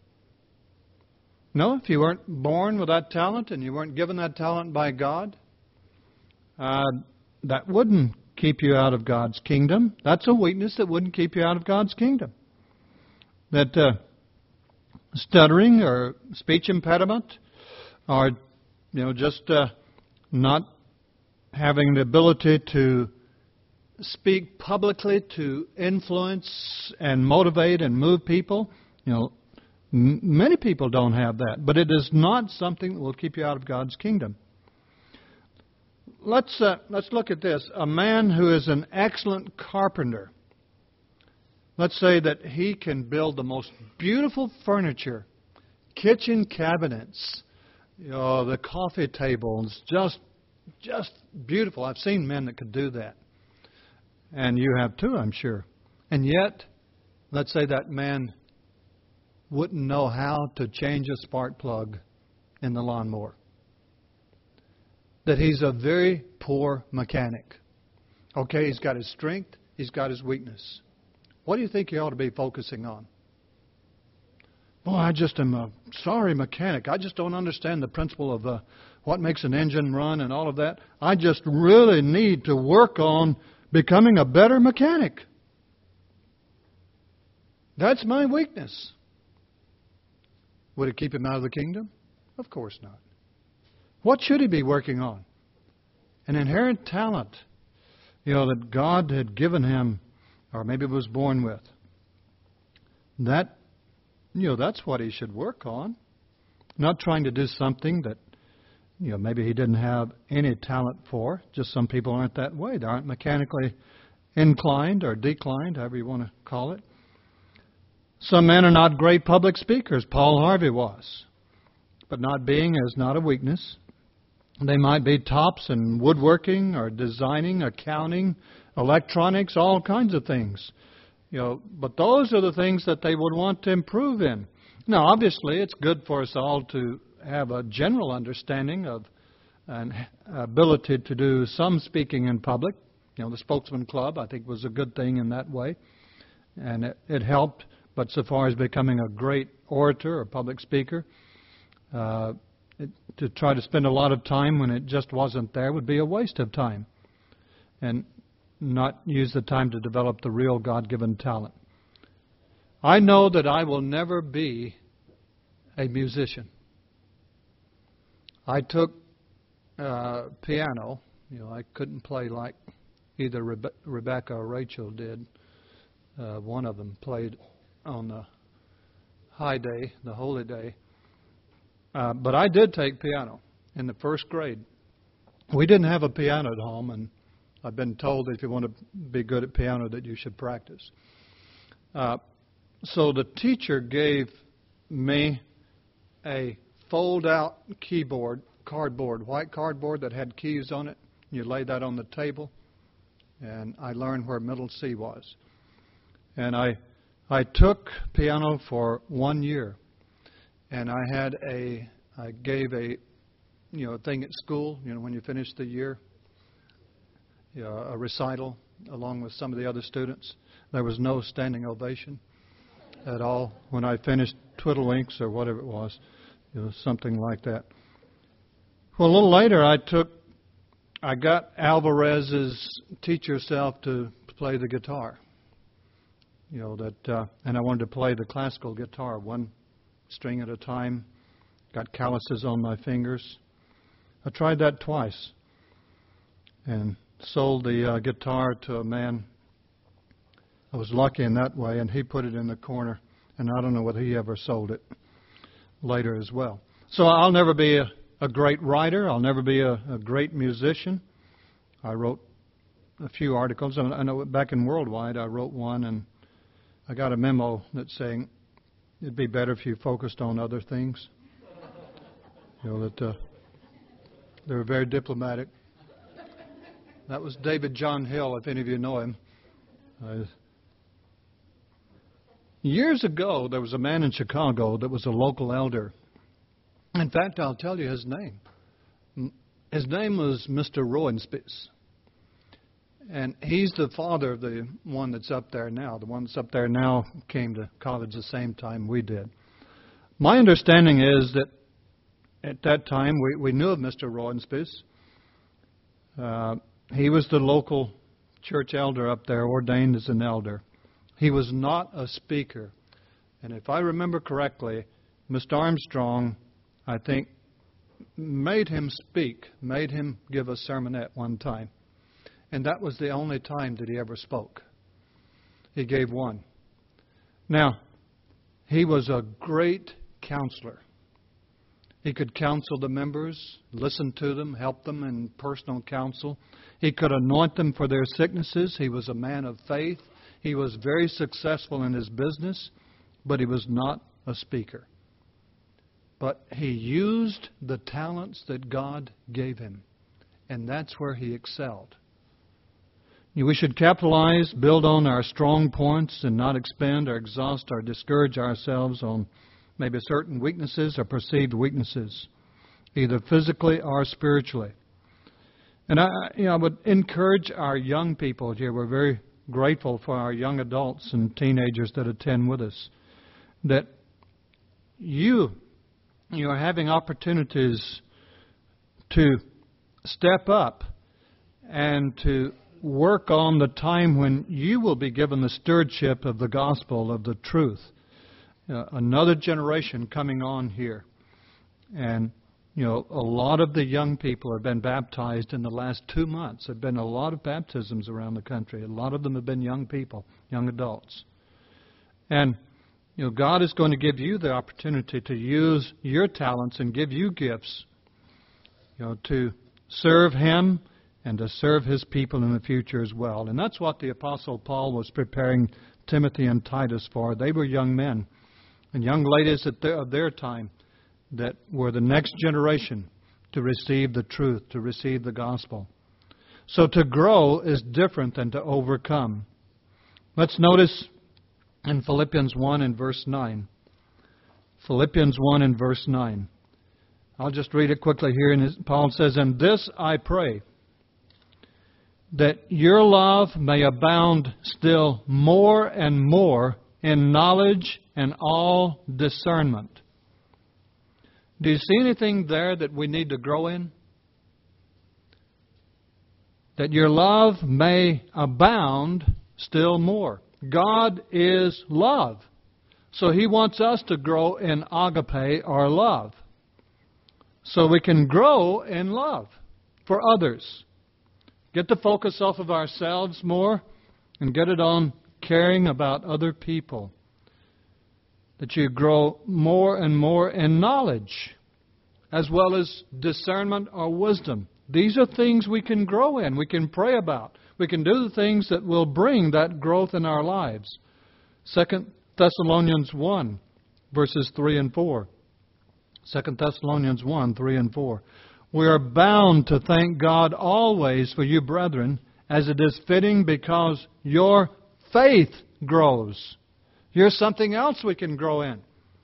No, if you weren't born with that talent and you weren't given that talent by God, uh, that wouldn't keep you out of God's kingdom. That's a weakness that wouldn't keep you out of God's kingdom. That uh, stuttering or speech impediment, or you know, just uh, not having the ability to speak publicly to influence and motivate and move people, you know, m- many people don't have that. But it is not something that will keep you out of God's kingdom. let's uh, let's look at this. A man who is an excellent carpenter. Let's say that he can build the most beautiful furniture, kitchen cabinets, you know, the coffee tables, just just beautiful. I've seen men that could do that. And you have too, I'm sure. And yet, let's say that man wouldn't know how to change a spark plug in the lawnmower. That he's a very poor mechanic. Okay, he's got his strength, he's got his weakness. What do you think he ought to be focusing on? Well, I just am a sorry mechanic. I just don't understand the principle of uh, what makes an engine run and all of that. I just really need to work on becoming a better mechanic. That's my weakness. Would it keep him out of the kingdom? Of course not. What should he be working on? An inherent talent, you know, that God had given him, or maybe was born with. That, you know, that's what he should work on. Not trying to do something that, you know, maybe he didn't have any talent for. Just some people aren't that way. They aren't mechanically inclined or declined, however you want to call it. Some men are not great public speakers. Paul Harvey was. But not being is not a weakness. They might be tops in woodworking or designing, accounting, electronics, all kinds of things. You know, but those are the things that they would want to improve in. Now, obviously, it's good for us all to have a general understanding of an ability to do some speaking in public. You know, the Spokesman Club, I think, was a good thing in that way. And it, it helped. But so far as becoming a great orator or public speaker, uh, it, to try to spend a lot of time when it just wasn't there would be a waste of time. And not use the time to develop the real God-given talent. I know that I will never be a musician. I took uh, piano. You know, I couldn't play like either Rebe- Rebecca or Rachel did. Uh, one of them played on the high day, the holy day. Uh, but I did take piano in the first grade. We didn't have a piano at home, and I've been told that if you want to be good at piano that you should practice. Uh, so the teacher gave me a fold-out keyboard, cardboard, white cardboard that had keys on it. You lay that on the table, and I learned where middle C was. And I I took piano for one year, and I had a I gave a you know thing at school. You know when you finish the year. You know, a recital along with some of the other students. There was no standing ovation at all when I finished Twiddlewinks or whatever it was, you know, something like that. Well, a little later, I took, I got Alvarez's "Teach Yourself to Play the Guitar." You know that, uh, and I wanted to play the classical guitar one string at a time. Got calluses on my fingers. I tried that twice, and sold the uh, guitar to a man. I was lucky in that way, and he put it in the corner, and I don't know whether he ever sold it later as well. So I'll never be a, a great writer. I'll never be a, a great musician. I wrote a few articles. I know back in Worldwide, I wrote one, and I got a memo that's saying it'd be better if you focused on other things. You know, that uh, they were very diplomatic. That was David John Hill, if any of you know him. Uh, years ago, there was a man in Chicago that was a local elder. In fact, I'll tell you his name. His name was Mister Roenspitz. And he's the father of the one that's up there now. The one that's up there now came to college the same time we did. My understanding is that at that time, we, we knew of Mister Roenspitz. Uh, He was the local church elder up there, ordained as an elder. He was not a speaker. And if I remember correctly, Mister Armstrong, I think, made him speak, made him give a sermonette one time. And that was the only time that he ever spoke. He gave one. Now, he was a great counselor. He could counsel the members, listen to them, help them in personal counsel. He could anoint them for their sicknesses. He was a man of faith. He was very successful in his business, but he was not a speaker. But he used the talents that God gave him, and that's where he excelled. We should capitalize, build on our strong points, and not expend or exhaust or discourage ourselves on maybe certain weaknesses or perceived weaknesses, either physically or spiritually. And I, you know, I would encourage our young people here. We're very grateful for our young adults and teenagers that attend with us, that you, you are having opportunities to step up and to work on the time when you will be given the stewardship of the gospel, of the truth. Uh, another generation coming on here. And, you know, a lot of the young people have been baptized in the last two months. There have been a lot of baptisms around the country. A lot of them have been young people, young adults. And, you know, God is going to give you the opportunity to use your talents and give you gifts, you know, to serve Him and to serve His people in the future as well. And that's what the Apostle Paul was preparing Timothy and Titus for. They were young men and young ladies at their, of their time that were the next generation to receive the truth, to receive the gospel. So to grow is different than to overcome. Let's notice in Philippians one and verse nine. Philippians one and verse nine. I'll just read it quickly here. And Paul says, "And this I pray, that your love may abound still more and more in knowledge and all discernment." Do you see anything there that we need to grow in? That your love may abound still more. God is love. So He wants us to grow in agape, or love. So we can grow in love for others. Get the focus off of ourselves more and get it on caring about other people. That you grow more and more in knowledge as well as discernment or wisdom. These are things we can grow in, we can pray about. We can do the things that will bring that growth in our lives. Second Thessalonians one, verses three and four. Second Thessalonians one, three and four. "We are bound to thank God always for you, brethren, as it is fitting, because your faith grows." Here's something else we can grow in.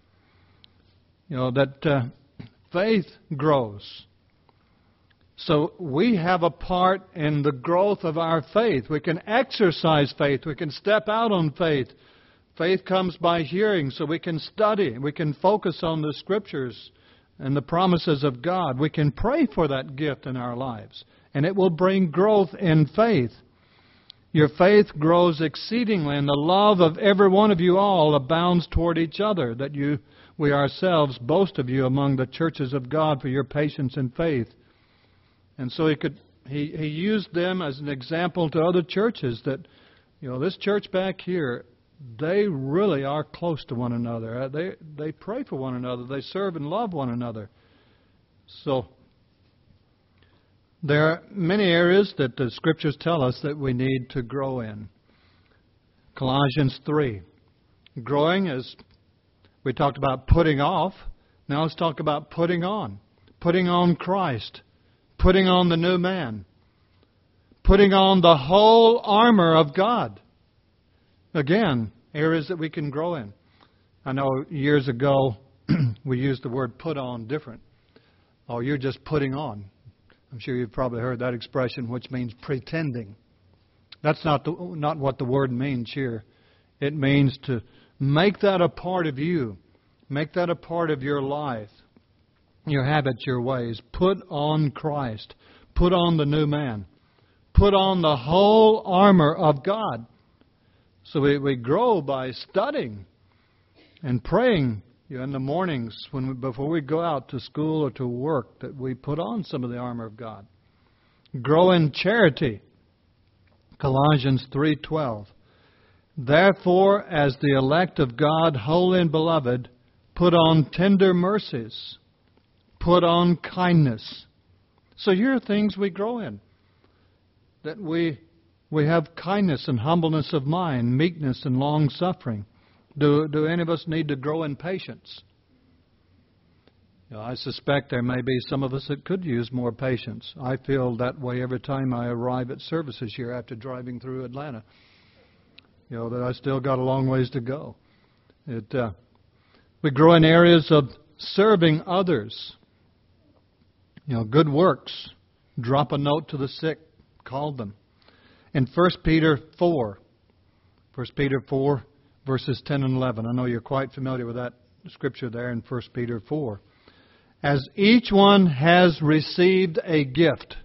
You know, that uh, faith grows. So we have a part in the growth of our faith. We can exercise faith. We can step out on faith. Faith comes by hearing, so we can study. We can focus on the Scriptures and the promises of God. We can pray for that gift in our lives, and it will bring growth in faith. Your faith grows exceedingly, and the love of every one of you all abounds toward each other, that you, we ourselves boast of you among the churches of God for your patience and faith. And so he could he, he used them as an example to other churches that, you know, this church back here, they really are close to one another. They they pray for one another. They serve and love one another. So there are many areas that the Scriptures tell us that we need to grow in. Colossians three. Growing, as we talked about putting off, now let's talk about putting on. Putting on Christ. Putting on the new man. Putting on the whole armor of God. Again, areas that we can grow in. I know years ago we used the word put on different. Oh, you're just putting on. I'm sure you've probably heard that expression, which means pretending. That's not the, not what the word means here. It means to make that a part of you. Make that a part of your life, your habits, your ways. Put on Christ. Put on the new man. Put on the whole armor of God. So we, we grow by studying and praying, you know, in the mornings when we, before we go out to school or to work, that we put on some of the armor of God. Grow in charity. Colossians three twelve. Therefore, as the elect of God, holy and beloved, put on tender mercies. put on kindness. So here are things we grow in. That we we have kindness and humbleness of mind, meekness and long-suffering. Do, do any of us need to grow in patience? You know, I suspect there may be some of us that could use more patience. I feel that way every time I arrive at services here after driving through Atlanta. You know, that I still got a long ways to go. It, uh, we grow in areas of serving others. You know, good works. Drop a note to the sick. Call them. In First Peter four, First Peter four, verses ten and eleven. I know you're quite familiar with that scripture there in First Peter four. As each one has received a gift.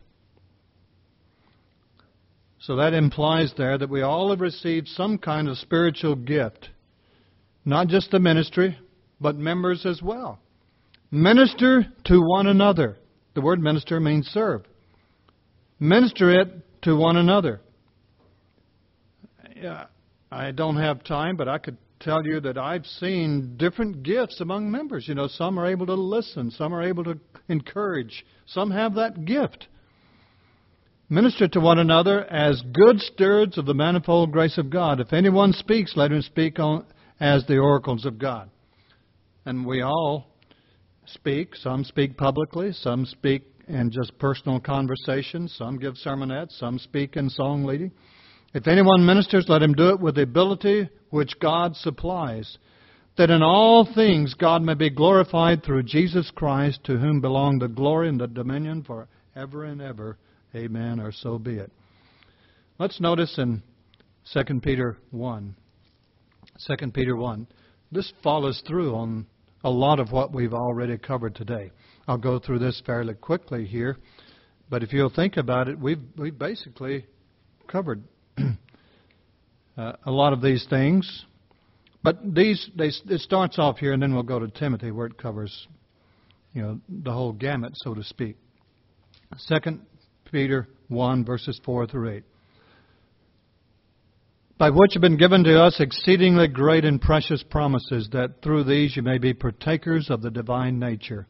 So that implies there that we all have received some kind of spiritual gift. Not just the ministry, but members as well. Minister to one another. The word minister means serve. Minister it to one another. Yeah, I don't have time, but I could tell you that I've seen different gifts among members. You know, some are able to listen, some are able to encourage, some have that gift. Minister to one another as good stewards of the manifold grace of God. If anyone speaks, let him speak on, as the oracles of God. And we all speak. Some speak publicly, some speak in just personal conversations, some give sermonettes, some speak in song leading. If anyone ministers, let him do it with the ability which God supplies, that in all things God may be glorified through Jesus Christ, to whom belong the glory and the dominion for ever and ever. Amen, or so be it. Let's notice in Second Peter one. Second Peter one. This follows through on a lot of what we've already covered today. I'll go through this fairly quickly here, but if you'll think about it, we've, we've basically covered uh, a lot of these things. But these, they, it starts off here, and then we'll go to Timothy, where it covers, you know, the whole gamut, so to speak. Second Peter one, verses four through eight. By which have been given to us exceedingly great and precious promises, that through these you may be partakers of the divine nature.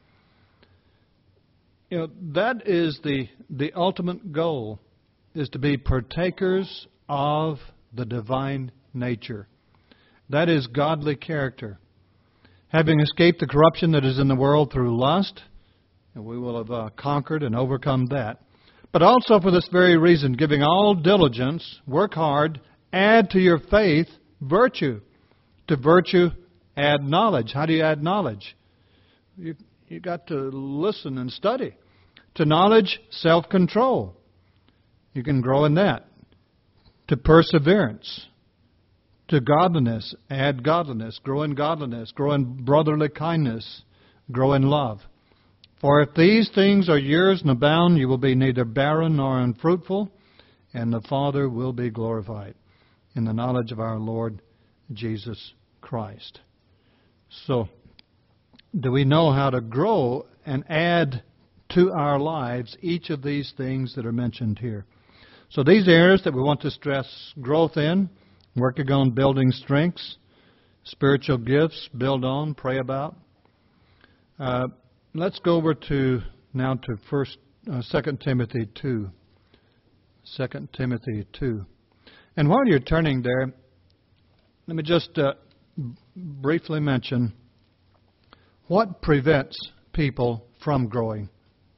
You know, that is the the ultimate goal, is to be partakers of the divine nature. That is godly character. Having escaped the corruption that is in the world through lust, and we will have uh, conquered and overcome that. But also for this very reason, giving all diligence, work hard, add to your faith virtue. To virtue, add knowledge. How do you add knowledge? You you got to listen and study. To knowledge, self-control. You can grow in that. To perseverance. To godliness, add godliness. Grow in godliness. Grow in brotherly kindness. Grow in love. For if these things are yours and abound, you will be neither barren nor unfruitful, and the Father will be glorified in the knowledge of our Lord Jesus Christ. So, do we know how to grow and add to our lives each of these things that are mentioned here? So these areas that we want to stress growth in, working on building strengths, spiritual gifts, build on, pray about. Uh, let's go over to now to First, uh, Second Timothy two. Second Timothy two. And while you're turning there, let me just uh, briefly mention what prevents people from growing.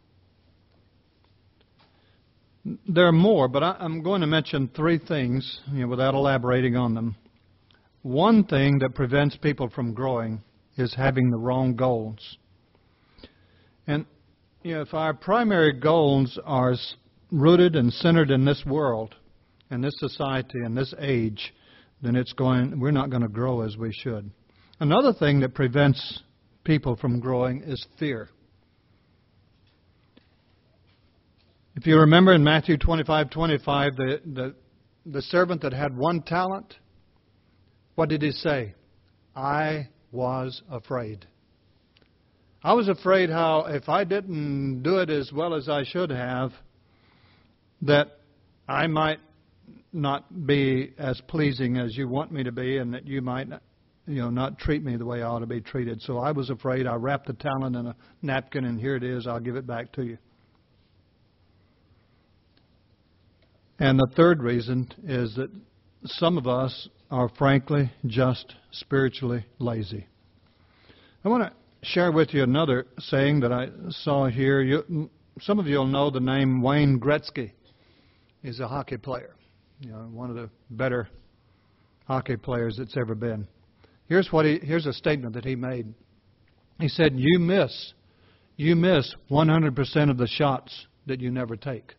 There are more, but I, I'm going to mention three things, you know, without elaborating on them. One thing that prevents people from growing is having the wrong goals. And you know, if our primary goals are rooted and centered in this world, in this society, in this age, then it's going. We're not going to grow as we should. Another thing that prevents people from growing is fear. If you remember in Matthew twenty-five twenty-five, the, the, the servant that had one talent, what did he say? I was afraid. I was afraid how if I didn't do it as well as I should have, that I might not be as pleasing as you want me to be, and that you might you know, not treat me the way I ought to be treated. So I was afraid. I wrapped the talent in a napkin, and here it is. I'll give it back to you. And the third reason is that some of us are frankly just spiritually lazy. I want to share with you another saying that I saw here. You, some of you will know the name Wayne Gretzky. He's a hockey player, you know, one of the better hockey players that's ever been. Here's what he. Here's a statement that he made. He said, "You miss, you miss one hundred percent of the shots that you never take."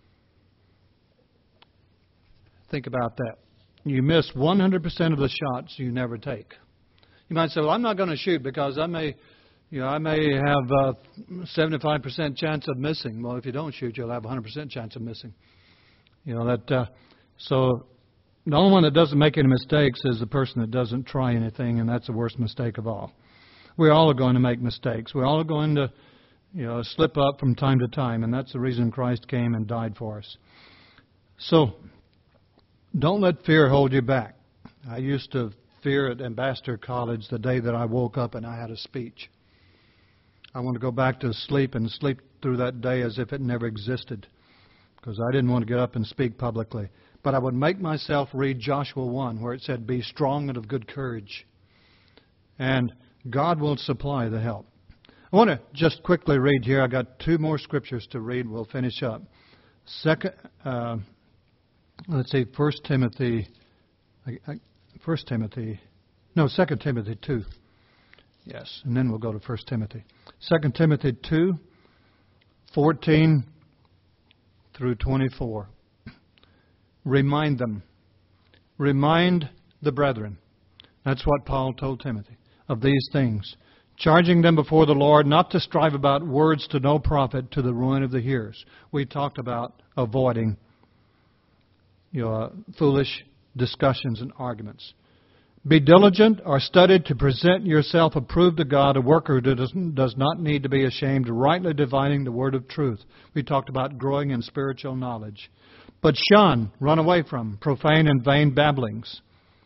Think about that. You miss one hundred percent of the shots you never take. You might say, "Well, I'm not going to shoot because I may, you know, I may have a seventy-five percent chance of missing." Well, if you don't shoot, you'll have a one hundred percent chance of missing. You know that. Uh, so. The only one that doesn't make any mistakes is the person that doesn't try anything, and that's the worst mistake of all. We all are going to make mistakes. We're all going to, you know, slip up from time to time, and that's the reason Christ came and died for us. So, don't let fear hold you back. I used to fear at Ambassador College the day that I woke up and I had a speech. I want to go back to sleep and sleep through that day as if it never existed, because I didn't want to get up and speak publicly. But I would make myself read Joshua one, where it said, "Be strong and of good courage, and God will supply the help." I want to just quickly read here. I got two more scriptures to read. We'll finish up. Second, uh, let's see, First Timothy, First Timothy, no, Second Timothy two. Yes, and then we'll go to First Timothy. Second Timothy two, fourteen through twenty-four. Remind them. Remind the brethren. That's what Paul told Timothy. Of these things, charging them before the Lord not to strive about words to no profit, to the ruin of the hearers. We talked about avoiding, you know, uh, foolish discussions and arguments. Be diligent or studied to present yourself approved to God, a worker who does, does not need to be ashamed, rightly dividing the word of truth. We talked about growing in spiritual knowledge. But shun, run away from, profane and vain babblings.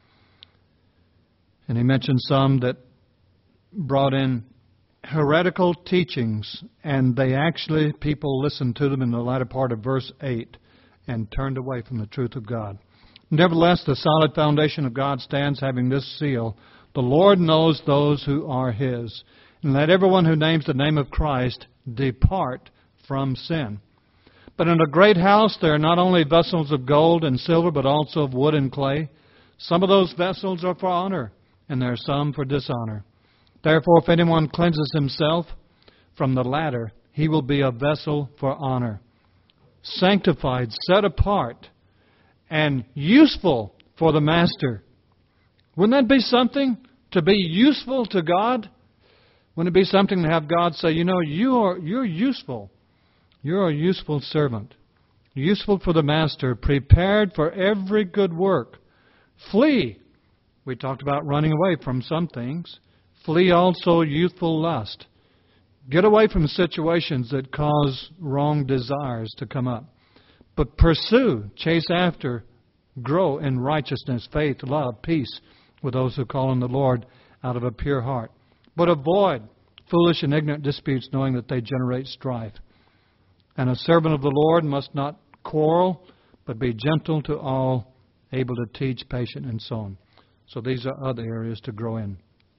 And he mentioned some that brought in heretical teachings, and they actually, people listened to them in the latter part of verse eight and turned away from the truth of God. Nevertheless, the solid foundation of God stands, having this seal: the Lord knows those who are His. And let everyone who names the name of Christ depart from sin. But in a great house there are not only vessels of gold and silver, but also of wood and clay. Some of those vessels are for honor, and there are some for dishonor. Therefore, if anyone cleanses himself from the latter, he will be a vessel for honor, sanctified, set apart, and useful for the master. Wouldn't that be something? To be useful to God? Wouldn't it be something to have God say, you know, you are, you're useful. You're a useful servant, useful for the master, prepared for every good work. Flee. We talked about running away from some things. Flee also youthful lust. Get away from situations that cause wrong desires to come up. But pursue, chase after, grow in righteousness, faith, love, peace with those who call on the Lord out of a pure heart. But avoid foolish and ignorant disputes, knowing that they generate strife. And a servant of the Lord must not quarrel, but be gentle to all, able to teach, patient, and so on. So these are other areas to grow in.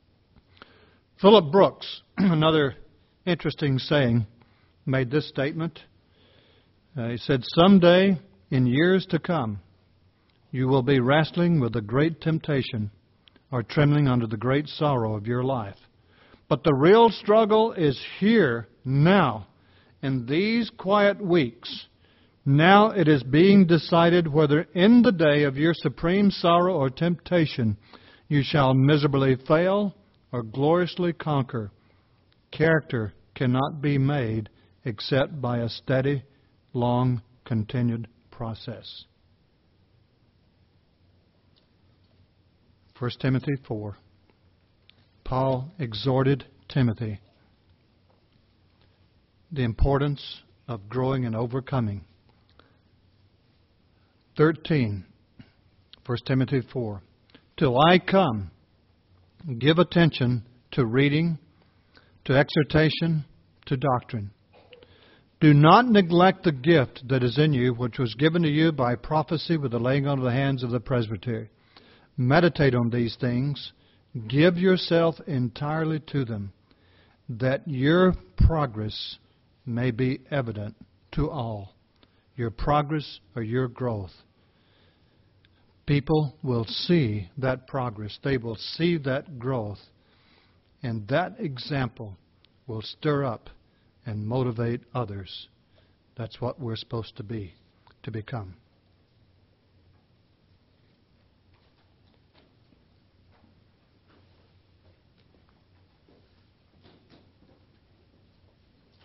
Philip Brooks, another interesting saying, made this statement. Uh, he said, "Someday, in years to come, you will be wrestling with the great temptation or trembling under the great sorrow of your life. But the real struggle is here, now, in these quiet weeks. Now it is being decided whether in the day of your supreme sorrow or temptation you shall miserably fail or gloriously conquer. Character cannot be made except by a steady, long, continued process." First Timothy four. Paul exhorted Timothy the importance of growing and overcoming. thirteen, First Timothy four. "Till I come, Give attention to reading, to exhortation, to doctrine. Do not neglect the gift that is in you, which was given to you by prophecy with the laying on of the hands of the presbytery. Meditate on these things. Give yourself entirely to them, that your progress may be evident to all. Your progress or your growth. People will see that progress. They will see that growth. And that example will stir up and motivate others. That's what we're supposed to be, to become.